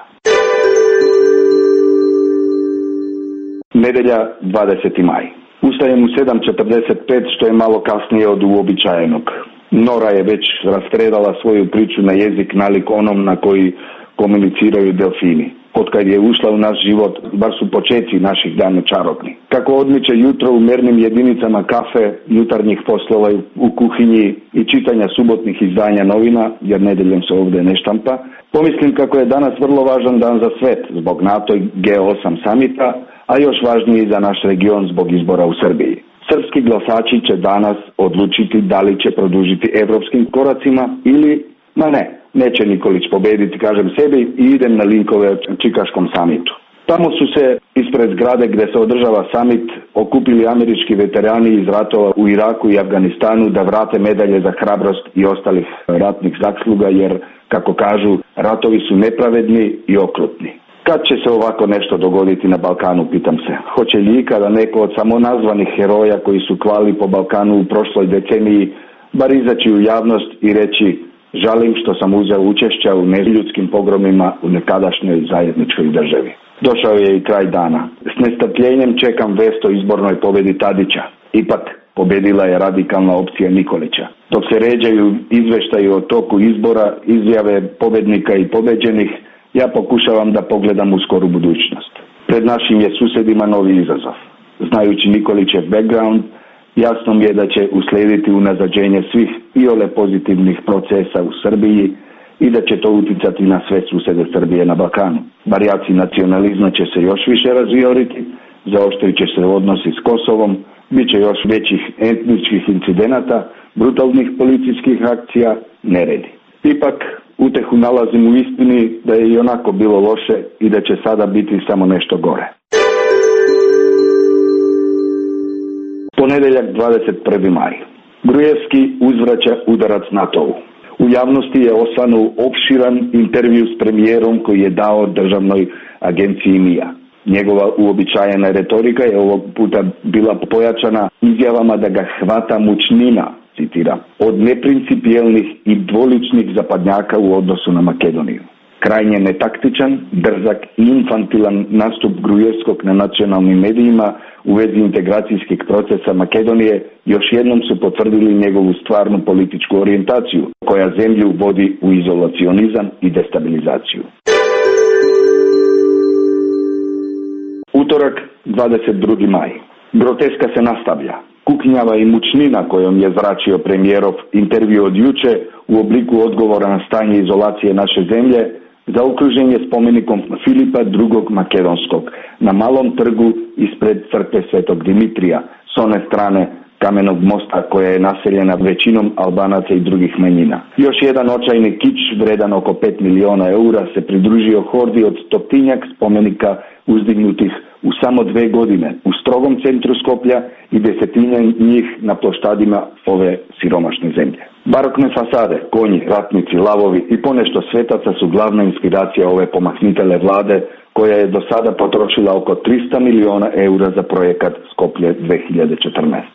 Nedelja, dvadeseti maj. Ustajem u sedam četrdeset pet, što je malo kasnije od uobičajenog. Nora je već rastredala svoju priču na jezik nalik onom na koji komuniciraju delfini. Od kad je ušla u naš život, bar su počeci naših dana čarobni. Kako odmiče jutro u mernim jedinicama kafe, jutarnjih poslova u kuhinji i čitanja subotnih izdanja novina, jer nedeljom se ovdje ne štampa, pomislim kako je danas vrlo važan dan za svet zbog NATO i ge osam samita, a još važniji za naš region zbog izbora u Srbiji. Srpski glasači će danas odlučiti da li će produžiti evropskim koracima ili, ma ne, neće Nikolić pobediti, kažem sebi, i idem na linkove o Čikaškom samitu. Tamo su se ispred zgrade gdje se održava samit okupili američki veterani iz ratova u Iraku i Afganistanu da vrate medalje za hrabrost i ostalih ratnih zasluga, jer, kako kažu, ratovi su nepravedni i okrutni. Kad će se ovako nešto dogoditi na Balkanu, pitam se. Hoće li ikada neko od samonazvanih heroja koji su klali po Balkanu u prošloj deceniji bar izaći u javnost i reći: žalim što sam uzeo učešća u neljudskim pogromima u nekadašnjoj zajedničkoj državi. Došao je i kraj dana. S nestrpljenjem čekam vest o izbornoj pobedi Tadića. Ipak, pobedila je radikalna opcija Nikolića. Dok se ređaju izveštaji o toku izbora, izjave pobednika i pobeđenih, ja pokušavam da pogledam u skoru budućnost. Pred našim je susjedima novi izazov. Znajući Nikolićev background, Jasno mi je da će uslijediti unazađenje svih iole pozitivnih procesa u Srbiji i da će to utjecati na sve susjede Srbije na Balkanu. Varijaci nacionalizma će se još više razvioriti, zaoštrit će se odnosi s Kosovom, bit će još većih etničkih incidenata, brutalnih policijskih akcija, neredi. Ipak, utehu nalazim u istini da je i onako bilo loše i da će sada biti samo nešto gore. Ponedjeljak dvadeset prvi maj. Gruevski uzvraća udarac NATO-u. U javnosti je osvanuo opširan intervju s premijerom koji je dao državnoj agenciji M I A. Njegova uobičajena retorika je ovog puta bila pojačana izjavama da ga hvata mučnina, citiram, od neprincipijelnih i dvoličnih zapadnjaka u odnosu na Makedoniju. Krajnje netaktičan, drzak i infantilan nastup Gruevskog na nacionalnim medijima u vezi integracijskih procesa Makedonije još jednom su potvrdili njegovu stvarnu političku orijentaciju, koja zemlju vodi u izolacionizam i destabilizaciju. Utorak, dvadeset drugi maj. Groteska se nastavlja. Kuknjava i mučnina kojom je zračio premijerov intervju od juče u obliku odgovora na stanje izolacije naše zemlje zaokružen je spomenikom Filipa drugog. Makedonskog na malom trgu ispred crkve Svetog Dimitrija s one strane kamenog mosta koja je naseljena većinom Albanaca i drugih manjina. Još jedan očajni kič vredan oko pet miliona eura se pridružio hordi od stotinjak spomenika uzdignutih u samo dve godine u strogom centru Skoplja i desetinja njih na ploštadima ove siromašne zemlje. Barokne fasade, konji, ratnici, lavovi i ponešto svetaca su glavna inspiracija ove pomahnitele vlade koja je do sada potrošila oko tristo miliona eura za projekat Skoplje dve hiljade četrnaeste.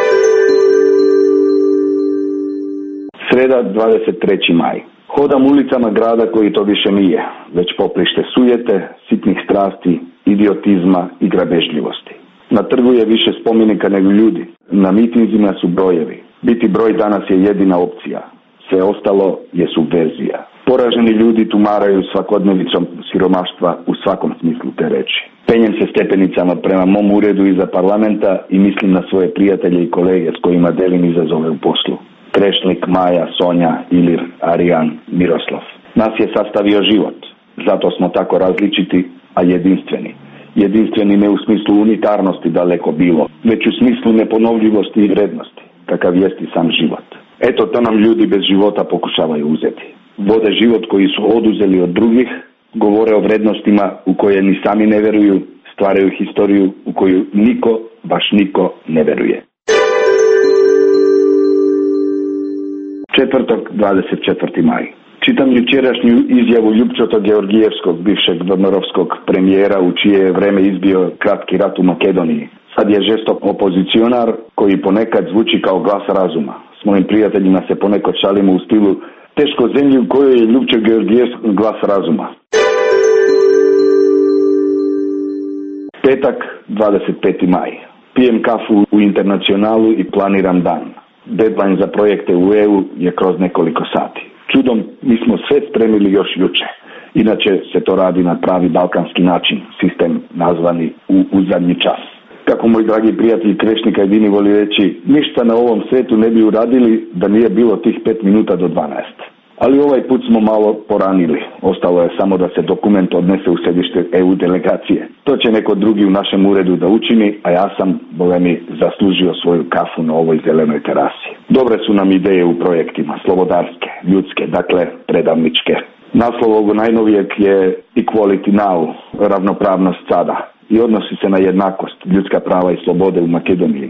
Sreda, dvadeset treći maj. Hodam ulicama grada koji to više nije, već poprište sujete, sitnih strasti, idiotizma i grabežljivosti. Na trgu je više spomenika nego ljudi, na mitinzima su brojevi. Biti broj danas je jedina opcija, sve ostalo je subverzija. Poraženi ljudi tumaraju svakodnevicom siromaštva u svakom smislu te reči. Penjem se stepenicama prema mom uredu iza parlamenta i mislim na svoje prijatelje i kolege s kojima delim izazove u poslu. Krešnik, Maja, Sonja, Ilir, Arijan, Miroslav. Nas je sastavio život, zato smo tako različiti, a jedinstveni. Jedinstveni ne u smislu unitarnosti daleko bilo, već u smislu neponovljivosti i vrednosti, kakav jest i sam život. Eto, to nam ljudi bez života pokušavaju uzeti. Vode život koji su oduzeli od drugih, govore o vrednostima u koje ni sami ne veruju, stvaraju historiju u koju niko, baš niko ne veruje. Četvrtok, dvadeset četvrti maj. Čitam jučerašnju izjavu Ljupčota Georgijevskog, bivšeg Dodmorovskog premijera u čije je vreme izbio kratki rat u Makedoniji. Sad je žestok opozicionar koji ponekad zvuči kao glas razuma. S mojim prijateljima se ponekad šalimo u stilu teško zemlji u kojoj je Ljupčo Georgijevski glas razuma. Petak, dvadeset peti maj. Pijem kafu u Internacionalu i planiram dan. Deadline za projekte u E U je kroz nekoliko sati. Čudom, mi smo sve spremili još juče. Inače se to radi na pravi balkanski način, sistem nazvani u, u zadnji čas. Kako moj dragi prijatelj Krešnika jedini voli reći, ništa na ovom svetu ne bi uradili da nije bilo tih pet minuta do dvanaest. Ali ovaj put smo malo poranili. Ostalo je samo da se dokument odnese u središte E U delegacije. To će neko drugi u našem uredu da učini, a ja sam, boga mi, zaslužio svoju kafu na ovoj zelenoj terasi. Dobre su nam ideje u projektima, slobodarske, ljudske, dakle predavničke. Naslov ovog najnovijeg je Equality Now, ravnopravnost sada, i odnosi se na jednakost, ljudska prava i slobode u Makedoniji.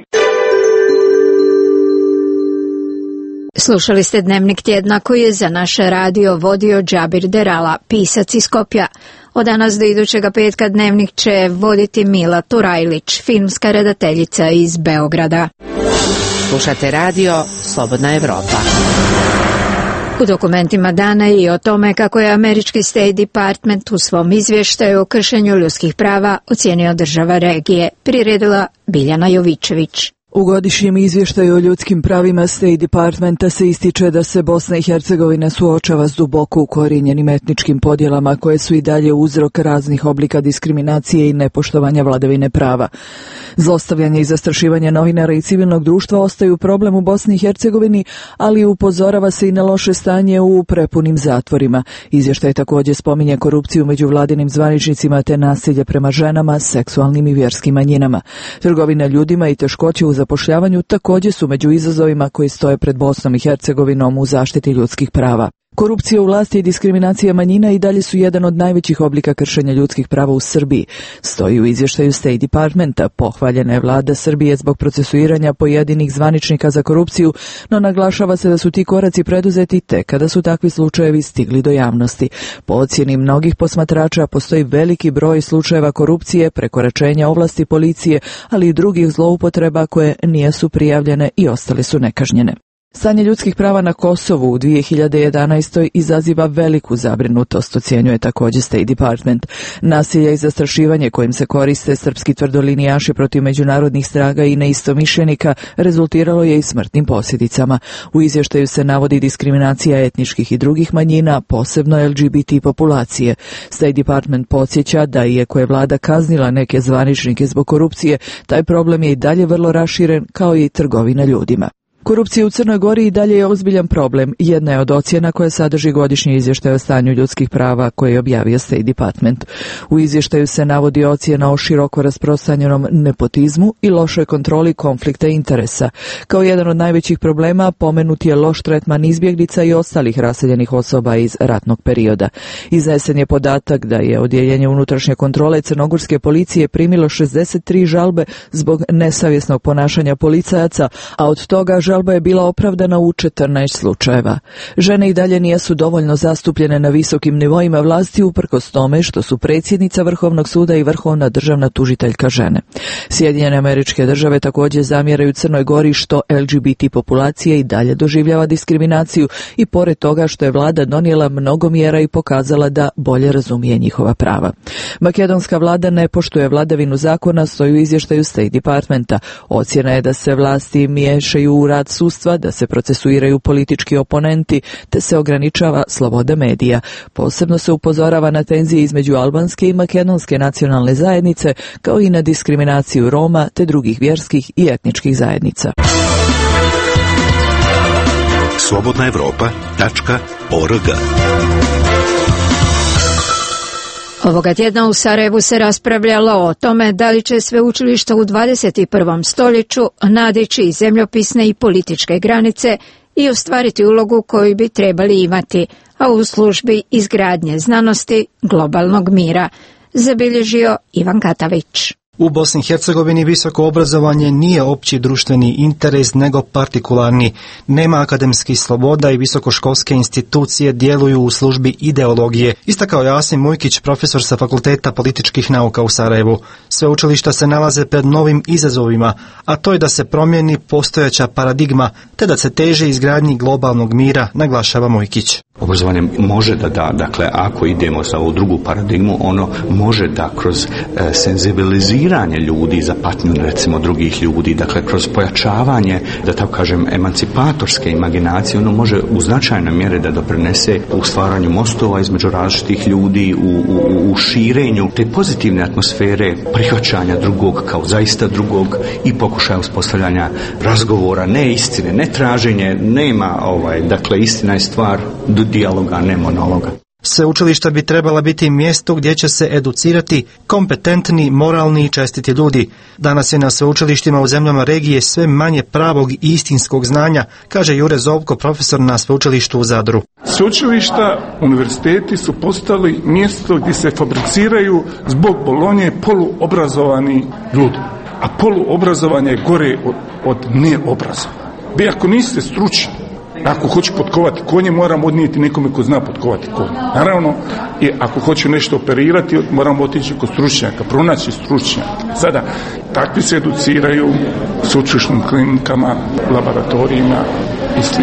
Slušali ste Dnevnik tjedna koji je za naše radio vodio Džabir Derala, pisac iz Skopja. Od danas do idućega petka Dnevnik će voditi Mila Turajlić, filmska redateljica iz Beograda. Slušate radio Slobodna Evropa. U dokumentima dana i o tome kako je američki State Department u svom izvještaju o kršenju ljudskih prava ocijenio država regije, priredila Biljana Jovičević. U godišnjem izvještaju o ljudskim pravima State Departmenta se ističe da se Bosna i Hercegovina suočava s duboko ukorijenjenim etničkim podjelama koje su i dalje uzrok raznih oblika diskriminacije i nepoštovanja vladavine prava. Zlostavljanje i zastrašivanje novinara i civilnog društva ostaju problem u Bosni i Hercegovini, ali upozorava se i na loše stanje u prepunim zatvorima. Izvještaj također spominje korupciju među vladinim zvaničnicima te nasilje prema ženama, seksualnim i vjerskim manjinama. Trgovina ljudima i teškoće u zapošljavanju također su među izazovima koji stoje pred Bosnom i Hercegovinom u zaštiti ljudskih prava. Korupcija u vlasti i diskriminacija manjina i dalje su jedan od najvećih oblika kršenja ljudskih prava u Srbiji. Stoji u izvještaju State Departmenta. Pohvaljena je vlada Srbije zbog procesuiranja pojedinih zvaničnika za korupciju, no naglašava se da su ti koraci preduzeti tek kada su takvi slučajevi stigli do javnosti. Po ocjeni mnogih posmatrača postoji veliki broj slučajeva korupcije, prekoračenja ovlasti policije, ali i drugih zloupotreba koje nisu prijavljene i ostale su nekažnjene. Stanje ljudskih prava na Kosovu u dvije hiljade jedanaestoj izaziva veliku zabrinutost, ocjenjuje također State Department. Nasilje i zastrašivanje kojim se koriste srpski tvrdolinijaši protiv međunarodnih snaga i neistomišljenika rezultiralo je i smrtnim posljedicama. U izvještaju se navodi diskriminacija etničkih i drugih manjina, posebno L G B T populacije. State Department podsjeća da iako je vlada kaznila neke zvaničnike zbog korupcije, taj problem je i dalje vrlo raširen kao i trgovina ljudima. Korupcija u Crnoj Gori i dalje je ozbiljan problem. Jedna je od ocjena koja sadrži godišnji izvještaj o stanju ljudskih prava koje je objavio State Department. U izvještaju se navodi ocjena o široko rasprostranjenom nepotizmu i lošoj kontroli konflikta interesa. Kao jedan od najvećih problema pomenut je loš tretman izbjeglica i ostalih raseljenih osoba iz ratnog perioda. Iznesen je podatak da je Odjeljenje unutrašnje kontrole crnogorske policije primilo šezdeset tri žalbe zbog nesavjesnog ponašanja policajaca, a od toga žalba je bila opravdana u četrnaest slučajeva. Žene i dalje nisu dovoljno zastupljene na visokim nivoima vlasti uprkos tome što su predsjednica Vrhovnog suda i vrhovna državna tužiteljka žene. Sjedinjene Američke Države također zamjeraju Crnoj Gori što L G B T populacija i dalje doživljava diskriminaciju i pored toga što je vlada donijela mnogo mjera i pokazala da bolje razumije njihova prava. Makedonska vlada ne poštuje vladavinu zakona, stoji u izvještaju State Departmenta. Ocjena je da se vlasti miješaju u rad sudstva, da se procesuiraju politički oponenti, te se ograničava sloboda medija. Posebno se upozorava na tenzije između albanske i makedonske nacionalne zajednice, kao i na diskriminaciju Roma te drugih vjerskih i etničkih zajednica. slobodna evropa tačka org. Ovoga tjedna u Sarajevu se raspravljalo o tome da li će sveučilišta u dvadeset prvom stoljeću nadići zemljopisne i političke granice i ostvariti ulogu koju bi trebali imati, a u službi izgradnje znanosti globalnog mira, zabilježio Ivan Katavić. U Bosni i Hercegovini visoko obrazovanje nije opći društveni interes nego partikularni. Nema akademskih sloboda i visokoškolske institucije djeluju u službi ideologije, istakao je Asim Mujkić, profesor sa Fakulteta političkih nauka u Sarajevu. Sveučilišta se nalaze pred novim izazovima, a to je da se promijeni postojeća paradigma, te da se teže izgradnji globalnog mira, naglašava Mujkić. Obrazovanje može da da, dakle, ako idemo sa ovu drugu paradigmu, ono može da kroz e, senzibiliziranje ljudi za patnju, recimo, drugih ljudi, dakle, kroz pojačavanje, da tako kažem, emancipatorske imaginacije, ono može u značajnoj mjeri da doprinese u stvaranju mostova između različitih ljudi, u, u, u širenju te pozitivne atmosfere prihvaćanja drugog kao zaista drugog i pokušaja uspostavljanja razgovora, ne istine, ne traženje, nema, ovaj, dakle, istina je stvar dijaloga, ne monologa. Sveučilišta bi trebala biti mjesto gdje će se educirati kompetentni, moralni i čestiti ljudi. Danas je na sveučilištima u zemljama regije sve manje pravog i istinskog znanja, kaže Jure Zovko, profesor na sveučilištu u Zadru. Sveučilišta, univerziteti su postali mjesto gdje se fabriciraju zbog Bolonje poluobrazovani ljudi. A poluobrazovanje je gore od, od neobrazovanja. Vi ako niste stručni, ako hoću potkovati konje, moram odnijeti nekome ko zna potkovati konje. Naravno, i ako hoću nešto operirati, moram otići kod stručnjaka, pronaći stručnjaka. Sada, takvi se educiraju u sveučilišnim klinikama, laboratorijima i slično.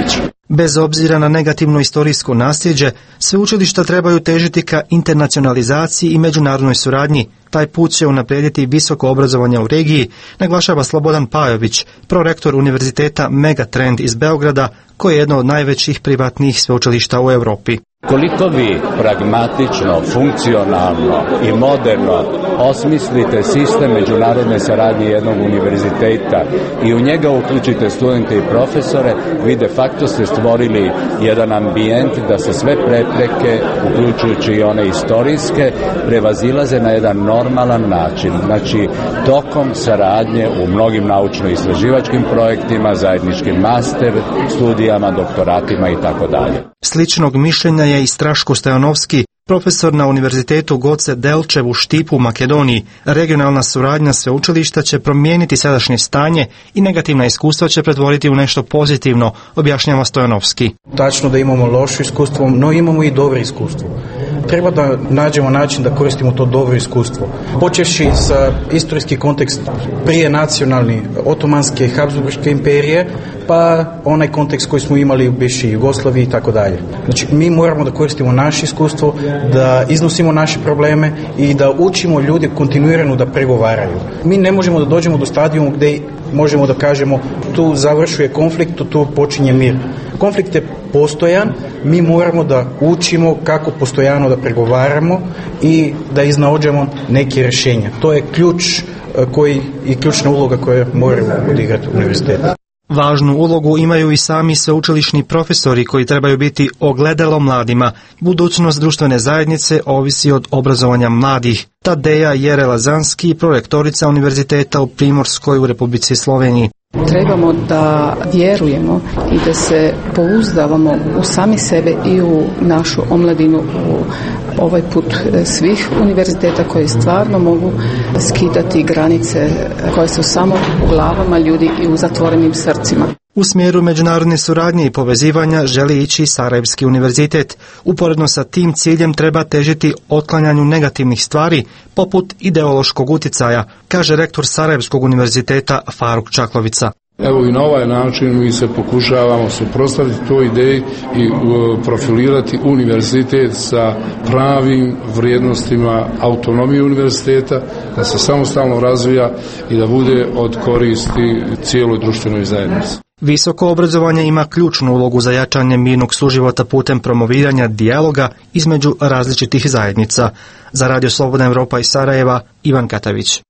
Bez obzira na negativno istorijsko nasljeđe, sveučilišta trebaju težiti ka internacionalizaciji i međunarodnoj suradnji. Taj put će unaprijediti visoko obrazovanje u regiji, naglašava Slobodan Pajović, prorektor Univerziteta Megatrend iz Beograda, koji je jedno od najvećih privatnih sveučilišta u Europi. Koliko vi pragmatično, funkcionalno i moderno osmislite sistem međunarodne saradnje jednog univerziteta i u njega uključite studente i profesore, vi de facto ste stvorili jedan ambijent da se sve prepreke, uključujući i one istorijske, prevazilaze na jedan normalan način. Znači, tokom saradnje u mnogim naučno-istraživačkim projektima, zajedničkim master studijama, doktoratima i tako dalje. Sličnog mišljenja je i Straško Stojanovski, profesor na Univerzitetu Goce Delčev u Štipu u Makedoniji. Regionalna suradnja sveučilišta će promijeniti sadašnje stanje i negativna iskustva će pretvoriti u nešto pozitivno, objašnjava Stojanovski. Tačno da imamo loše iskustvo, no imamo i dobro iskustvo. Treba da nađemo način da koristimo to dobro iskustvo. Počevši sa istorijski kontekst prije nacionalni otomanske i Habsburške imperije, pa onaj kontekst koji smo imali u bivšoj Jugoslaviji i tako dalje. Znači, mi moramo da koristimo naše iskustvo, da iznosimo naše probleme i da učimo ljude kontinuirano da pregovaraju. Mi ne možemo da dođemo do stadijuma gdje možemo da kažemo tu završuje konflikt, tu počinje mir. Konflikt je postojan, mi moramo da učimo kako postojano da pregovaramo i da iznađemo neke rješenja. To je ključ koji i ključna uloga koju moramo odigrati u univerzitetu. Važnu ulogu imaju i sami sveučilišni profesori koji trebaju biti ogledalo mladima. Budućnost društvene zajednice ovisi od obrazovanja mladih. Tadeja Jere-Lazanski, prorektorica Univerziteta u Primorskoj u Republici Sloveniji. Trebamo da vjerujemo i da se pouzdavamo u sami sebe i u našu omladinu, u ovaj put svih univerziteta koji stvarno mogu skidati granice koje su samo u glavama ljudi i u zatvorenim srcima. U smjeru međunarodne suradnje i povezivanja želi ići Sarajevski univerzitet. Uporedno sa tim ciljem treba težiti otklanjanju negativnih stvari, poput ideološkog utjecaja, kaže rektor Sarajevskog univerziteta Faruk Čaklovica. Evo i na ovaj način mi se pokušavamo suprotstaviti toj ideji i profilirati univerzitet sa pravim vrijednostima autonomije univerziteta, da se samostalno razvija i da bude od koristi cijeloj društvenoj zajednici. Visoko obrazovanje ima ključnu ulogu za jačanje mirnog suživota putem promoviranja dijaloga između različitih zajednica. Za Radio Slobodna Evropa iz Sarajeva, Ivan Katavić.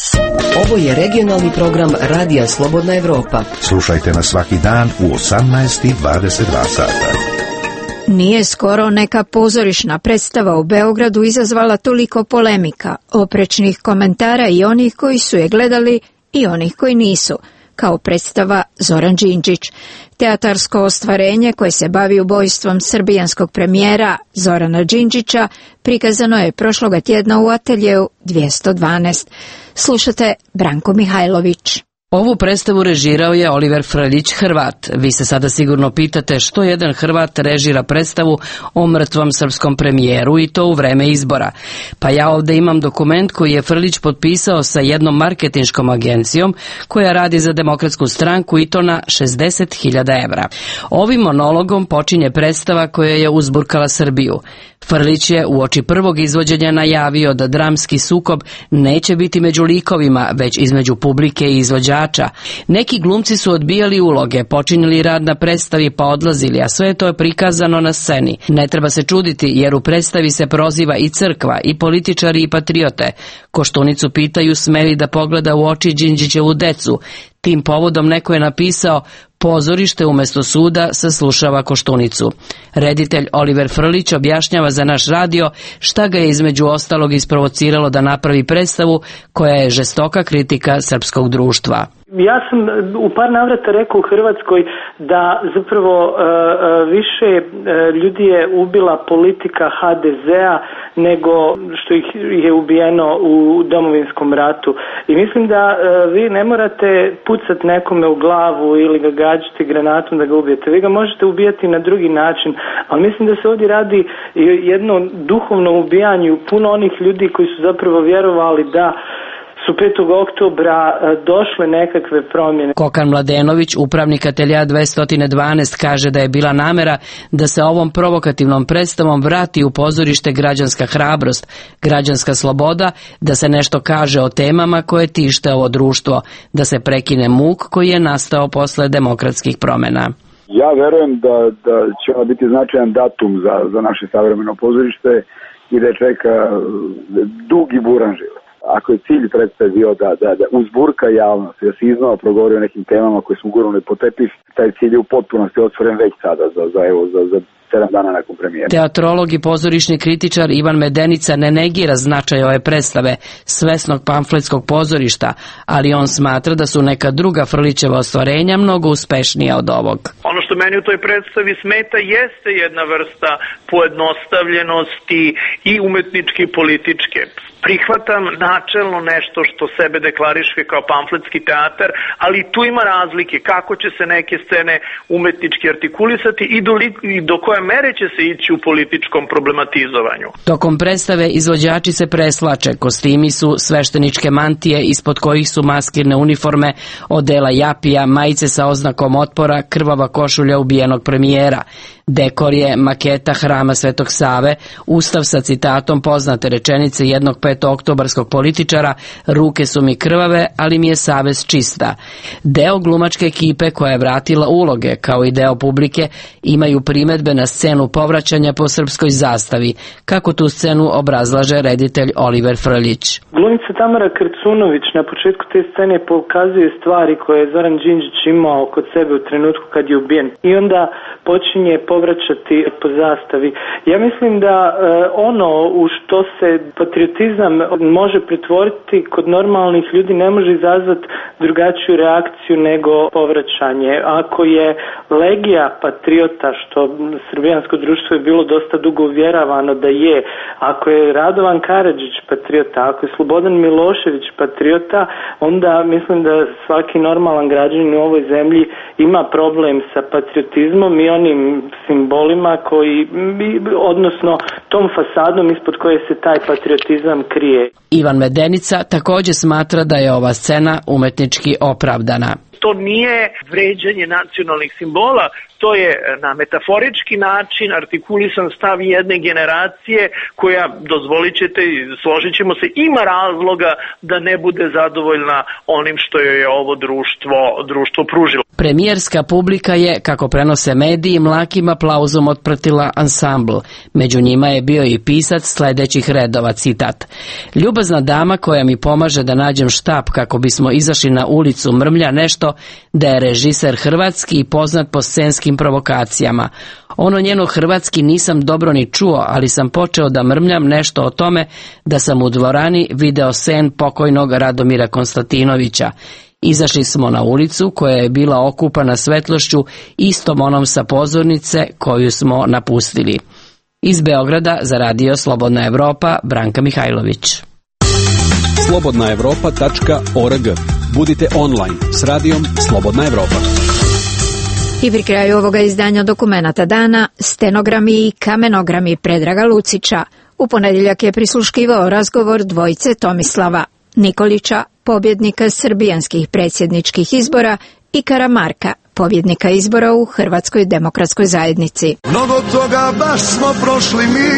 Ovo je regionalni program Radija Slobodna Evropa. Slušajte nas svaki dan u osamnaest i dvadeset dva sata. Nije skoro neka pozorišna predstava u Beogradu izazvala toliko polemika, oprečnih komentara i onih koji su je gledali i onih koji nisu, kao predstava Zoran Đinđić. Teatarsko ostvarenje koje se bavi ubojstvom srbijanskog premijera Zorana Đinđića prikazano je prošloga tjedna u ateljeu dvjesto dvanaest. Slušate Branko Mihajlović. Ovu predstavu režirao je Oliver Frljić, Hrvat. Vi se sada sigurno pitate što jedan Hrvat režira predstavu o mrtvom srpskom premijeru i to u vreme izbora. Pa ja ovdje imam dokument koji je Frljić potpisao sa jednom marketinškom agencijom koja radi za Demokratsku stranku i to na šezdeset hiljada evra. Ovim monologom počinje predstava koja je uzburkala Srbiju. Frljić je uoči prvog izvođenja najavio da dramski sukob neće biti među likovima, već između publike i izvođača. Neki glumci su odbijali uloge, počinjeli rad na predstavi pa odlazili, a sve to je prikazano na sceni. Ne treba se čuditi jer u predstavi se proziva i crkva, i političari i patriote. Koštunicu pitaju smeli da pogleda u oči Đinđićevu decu. Tim povodom neko je napisao: pozorište umjesto suda saslušava Koštunicu. Reditelj Oliver Frljić objašnjava za naš radio šta ga je između ostalog isprovociralo da napravi predstavu koja je žestoka kritika srpskog društva. Ja sam u par navrata rekao u Hrvatskoj da zapravo uh, više uh, ljudi je ubila politika ha de zea nego što ih je ubijeno u Domovinskom ratu. I mislim da uh, vi ne morate pucati nekome u glavu ili ga gađati granatom da ga ubijete. Vi ga možete ubijati na drugi način, ali mislim da se ovdje radi jedno duhovno ubijanju puno onih ljudi koji su zapravo vjerovali da su petog oktobra došle nekakve promjene. Kokan Mladenović, upravnik ateljea dvesta dvanaest, kaže da je bila namera da se ovom provokativnom predstavom vrati u pozorište građanska hrabrost, građanska sloboda, da se nešto kaže o temama koje tište ovo društvo, da se prekine muk koji je nastao posle demokratskih promjena. Ja verujem da, da će ovo biti značajan datum za, za naše savremeno pozorište i da čeka dugi buran život. Ako je cilj predstave bio da, da, da uzburka javnost, da se iznova progovori o nekim temama koje smo gurnuli po tepih, taj cilj je u potpunosti ostvaren već sada za, za, evo, za, za sedam dana nakon premijera. Teatrolog i pozorišni kritičar Ivan Medenica ne negira značaj ove predstave svesnog pamfletskog pozorišta, ali on smatra da su neka druga Frljićeva ostvarenja mnogo uspešnija od ovog. Ono što meni u toj predstavi smeta jeste jedna vrsta pojednostavljenosti i umetničke i političke. Prihvatam načelno nešto što sebe deklariše kao pamfletski teatar, ali tu ima razlike kako će se neke scene umetnički artikulisati i do, i do koje mere će se ići u političkom problematizovanju. Tokom predstave izvođači se preslače, kostimi su svešteničke mantije ispod kojih su maskirne uniforme, odela japija, majice sa oznakom otpora, krvava košulja ubijenog premijera. Dekor je maketa hrama Svetog Save, ustav sa citatom poznate rečenice jednog petooktobarskog političara: ruke su mi krvave, ali mi je savest čista. Deo glumačke ekipe koja je vratila uloge, kao i deo publike, imaju primedbe na scenu povraćanja po srpskoj zastavi, kako tu scenu obrazlaže reditelj Oliver Frljić. Glumica Tamara Krcunović na početku te scene pokazuje stvari koje je Zoran Đinđić imao kod sebe u trenutku kad je ubijen i onda počinje povraćati po zastavi. Ja mislim da e, ono u što se patriotizam može pretvoriti kod normalnih ljudi ne može izazvati drugačiju reakciju nego povraćanje. Ako je legija patriota, što srbijansko društvo je bilo dosta dugo uvjeravano da je, ako je Radovan Karadžić patriota, ako je Slobodan Milošević patriota, onda mislim da svaki normalan građanin u ovoj zemlji ima problem sa patriotizmom i onim simbolima koji, odnosno tom fasadom ispod koje se taj patriotizam krije. Ivan Medenica također smatra da je ova scena umetnički opravdana. To nije vređanje nacionalnih simbola, to je na metaforički način artikulisan stav jedne generacije koja, dozvolit ćete i složit ćemo se, ima razloga da ne bude zadovoljna onim što joj je ovo društvo, društvo pružilo. Premijerska publika je, kako prenose mediji, mlakim aplauzom otpratila ansambl. Među njima je bio i pisac sledećih redova, citat: ljubazna dama koja mi pomaže da nađem štap kako bismo izašli na ulicu mrmlja nešto da je režiser hrvatski i poznat po scenskim provokacijama. Ono njeno hrvatski nisam dobro ni čuo, ali sam počeo da mrmljam nešto o tome da sam u dvorani video sen pokojnog Radomira Konstantinovića. Izašli smo na ulicu koja je bila okupana svetlošću istom onom sa pozornice koju smo napustili. Iz Beograda za radio Slobodna Evropa, Branka Mihajlović. slobodna evropa tačka org. Budite online s radijom Slobodna Evropa. I pri kraju ovoga izdanja Dokumenata dana, stenogrami i kamenogrami Predraga Lucića. U ponedjeljak je prisluškivao razgovor dvojice Tomislava Nikolića, pobjednika srbijanskih predsjedničkih izbora, i Karamarka, pobjednika izbora u Hrvatskoj demokratskoj zajednici. Mnogo toga baš smo prošli mi.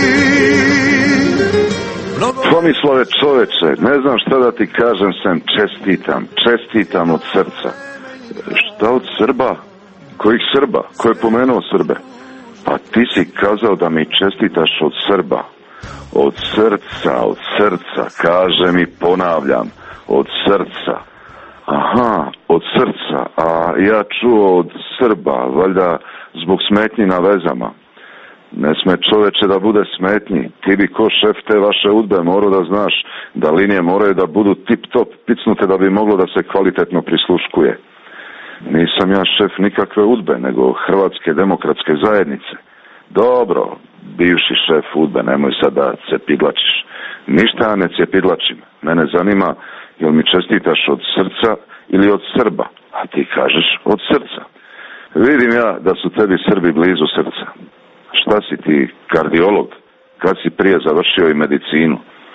Tomislave čoveče, ne znam šta da ti kažem, sem čestitam, čestitam od srca. Šta od Srba? Kojih Srba? Ko je pomenuo Srbe? Pa ti si kazao da mi čestitaš od Srba. Od srca, od srca, kažem i ponavljam, od srca. Aha, od srca, a ja čuo od Srba, valjda zbog smetnji na vezama. Ne sme čoveče da bude smetnji. Ti bi ko šef te vaše udbe morao da znaš da linije moraju da budu tip top picnute da bi moglo da se kvalitetno prisluškuje. Nisam ja šef nikakve udbe, nego Hrvatske demokratske zajednice. Dobro, bivši šef udbe, nemoj sad da cepiglačiš. Ništa ja ne cepiglačim. Mene zanima jel mi čestitaš od srca ili od Srba, a ti kažeš od srca. Vidim ja da su tebi Srbi blizu srca. Šta si ti, kardiolog? Kad si prije završio i medicinu?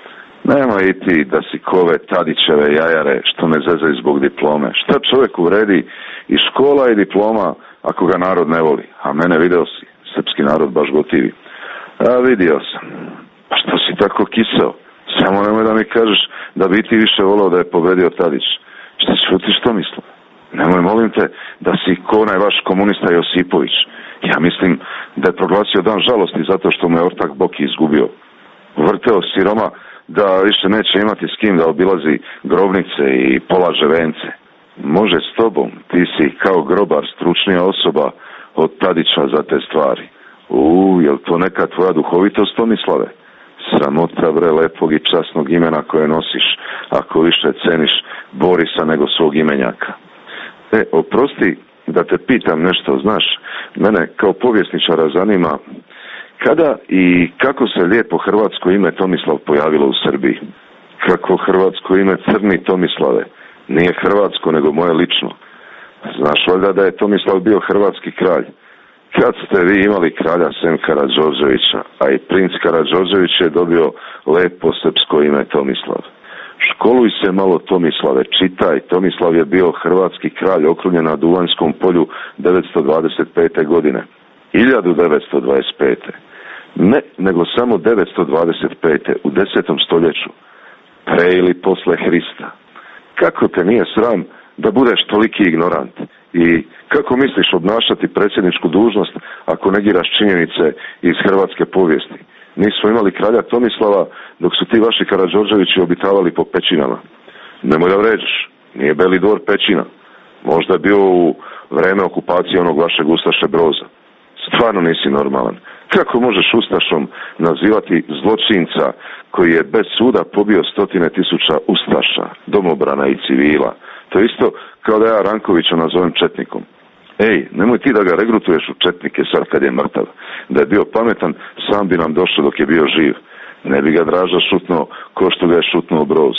Nema i ti da si kove Tadićeve jajare što me zezaju zbog diplome. Šta čovjek uredi i škola i diploma ako ga narod ne voli? A mene video si, srpski narod baš gotivi. A vidio sam. Pa što si tako kiseo? Samo nemoj da mi kažeš da bi ti više volao da je pobedio Tadić. Šta ću ti što mislim? Nemoj, molim te, da si ko onaj vaš komunista Josipović. Ja mislim da je proglasio dan žalosti zato što mu je ortak Boki izgubio. Vrteo siroma da više neće imati s kim da obilazi grobnice i polaže vence. Može s tobom, ti si kao grobar stručnija osoba od Tadića za te stvari. Uuu, je li to neka tvoja duhovitost, Tomislave? Sramota bre lepog i časnog imena koje nosiš, ako više ceniš Borisa nego svog imenjaka. E, oprosti da te pitam nešto, znaš, mene kao povjesničara zanima kada i kako se lijepo hrvatsko ime Tomislav pojavilo u Srbiji. Kako hrvatsko ime Crni Tomislave? Nije hrvatsko, nego moje lično. Znaš valjda da je Tomislav bio hrvatski kralj. Kad ste vi imali kralja sem Karađorđevića, a i princ Karađorđević je dobio lepo srpsko ime Tomislav. Školuj se malo, Tomislave, čitaj. Tomislav je bio hrvatski kralj okrunjen na Duvanjskom polju devetsto dvadeset pete. godine. hiljadu devetsto dvadeset pete. Ne, nego samo devetsto dvadeset pete. u desetom stoljeću. Pre ili posle Hrista. Kako te nije sram da budeš toliki ignorant? I kako misliš obnašati predsjedničku dužnost ako negiraš činjenice iz hrvatske povijesti? Nismo imali kralja Tomislava dok su ti vaši Karađorđevići obitavali po pećinama. Nemoj da vređaš, nije Beli dvor pećina. Možda je bio u vreme okupacije onog vašeg Ustaše Broza. Stvarno nisi normalan. Kako možeš Ustašom nazivati zločinca koji je bez suda pobio stotine tisuća Ustaša, domobrana i civila? To je isto kao da ja Rankovića nazovem četnikom. Ej, nemoj ti da ga regrutuješ u četnike sad kad je mrtav. Da je bio pametan, sam bi nam došao dok je bio živ. Ne bi ga Draža šutnuo ko što ga je šutnuo Broz.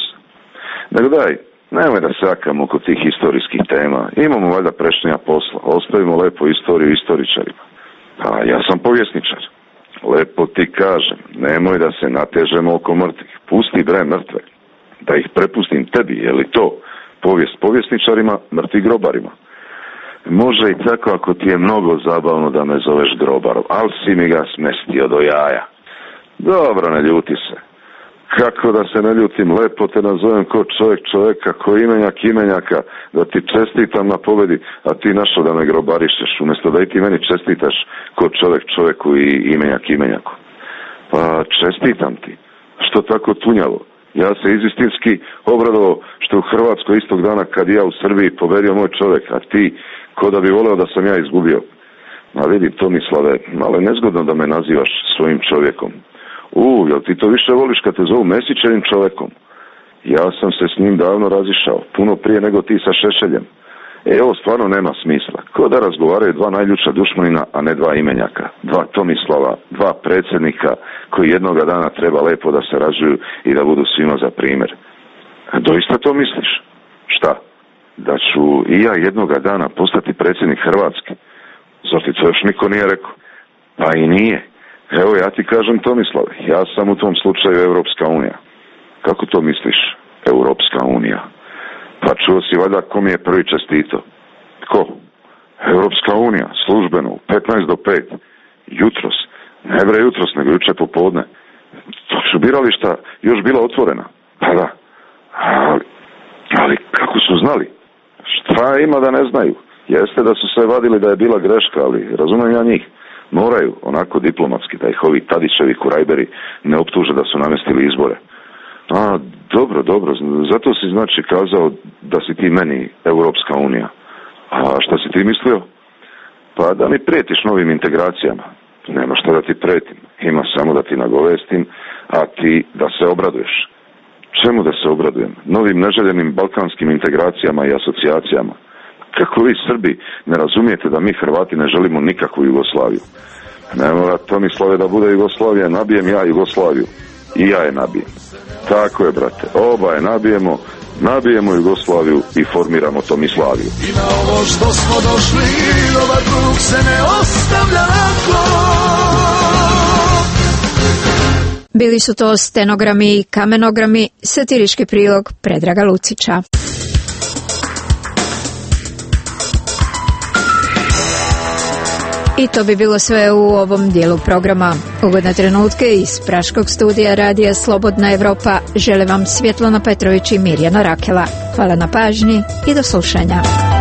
Nego daj, nemoj da sakamo oko tih historijskih tema. Imamo valjda prešnija posla. Ostavimo lepo istoriju istoričarima. A ja sam povjesničar. Lepo ti kažem, nemoj da se natežemo oko mrtvih. Pusti bre mrtve. Da ih prepustim tebi, je li to? Povijest povjesničarima, mrtvi grobarima. Može i tako ako ti je mnogo zabavno da me zoveš grobarom, ali si mi ga smestio do jaja. Dobro, ne ljuti se. Kako da se ne ljutim, lepo te nazovem ko čovjek čovjeka, ko imenjak imenjaka, da ti čestitam na pobedi, a ti našao da me grobarišeš, umjesto da i ti meni čestitaš ko čovjek čovjeku i imenjak imenjaku. Pa čestitam ti. Što tako tunjavo? Ja se izistinski obradovao što u Hrvatskoj istog dana kad ja u Srbiji pobedio moj čovjek, a ti ko da bi voleo da sam ja izgubio. A vidi, Tomislave, malo je nezgodno da me nazivaš svojim čovjekom. U, jel ti to više voliš kad te zovu Mesićevim čovjekom? Ja sam se s njim davno razišao, puno prije nego ti sa Šešeljem. E, ovo stvarno nema smisla. Ko da razgovaraju dva najljuča dušmanina, a ne dva imenjaka. Dva Tomislava, dva predsjednika koji jednoga dana treba lepo da se ražuju i da budu svima za primjer. A doista to misliš? Šta? Da ću i ja jednoga dana postati predsjednik Hrvatske? Zar ti to još niko nije rekao? Pa i nije. Evo ja ti kažem, Tomislave, ja sam u tom slučaju Europska unija. Kako to misliš, Europska unija? Pa čuo si valjda ko mi je prvi čestito? Ko? Europska unija, službeno, u petnaest do pet. Jutros. Ne bre jutros, nego juče popodne. Dok su birališta još bila otvorena. Pa da. Ali, ali kako su znali? Šta ima da ne znaju? Jeste da su se vadili da je bila greška, ali razumijem ja njih. Moraju, onako diplomatski, da ih ovi Tadićevi kurajberi ne optuže da su namestili izbore. A, dobro, dobro, zato si znači kazao da si ti meni Europska unija. A šta si ti mislio? Pa da mi prijetiš novim integracijama. Nema šta da ti pretim, ima samo da ti nagovestim, a ti da se obraduješ. Čemu da se obradujem? Novim neželjenim balkanskim integracijama i asocijacijama. Kako vi Srbi ne razumijete da mi Hrvati ne želimo nikakvu Jugoslaviju? Ne mora Tomislave da bude Jugoslavija, nabijem ja Jugoslaviju. I ja je nabijem. Tako je, brate, oba je nabijemo, nabijemo Jugoslaviju i formiramo Tomislaviju. I na ovo što smo došli, dobar drug se ne ostavlja lako. Bili su to stenogrami i kamenogrami, satirički prilog Predraga Lucića. I to bi bilo sve u ovom dijelu programa. Ugodne trenutke iz praškog studija Radija Slobodna Evropa žele vam Svjetlana Petrović i Mirjana Rakela. Hvala na pažnji i do slušanja.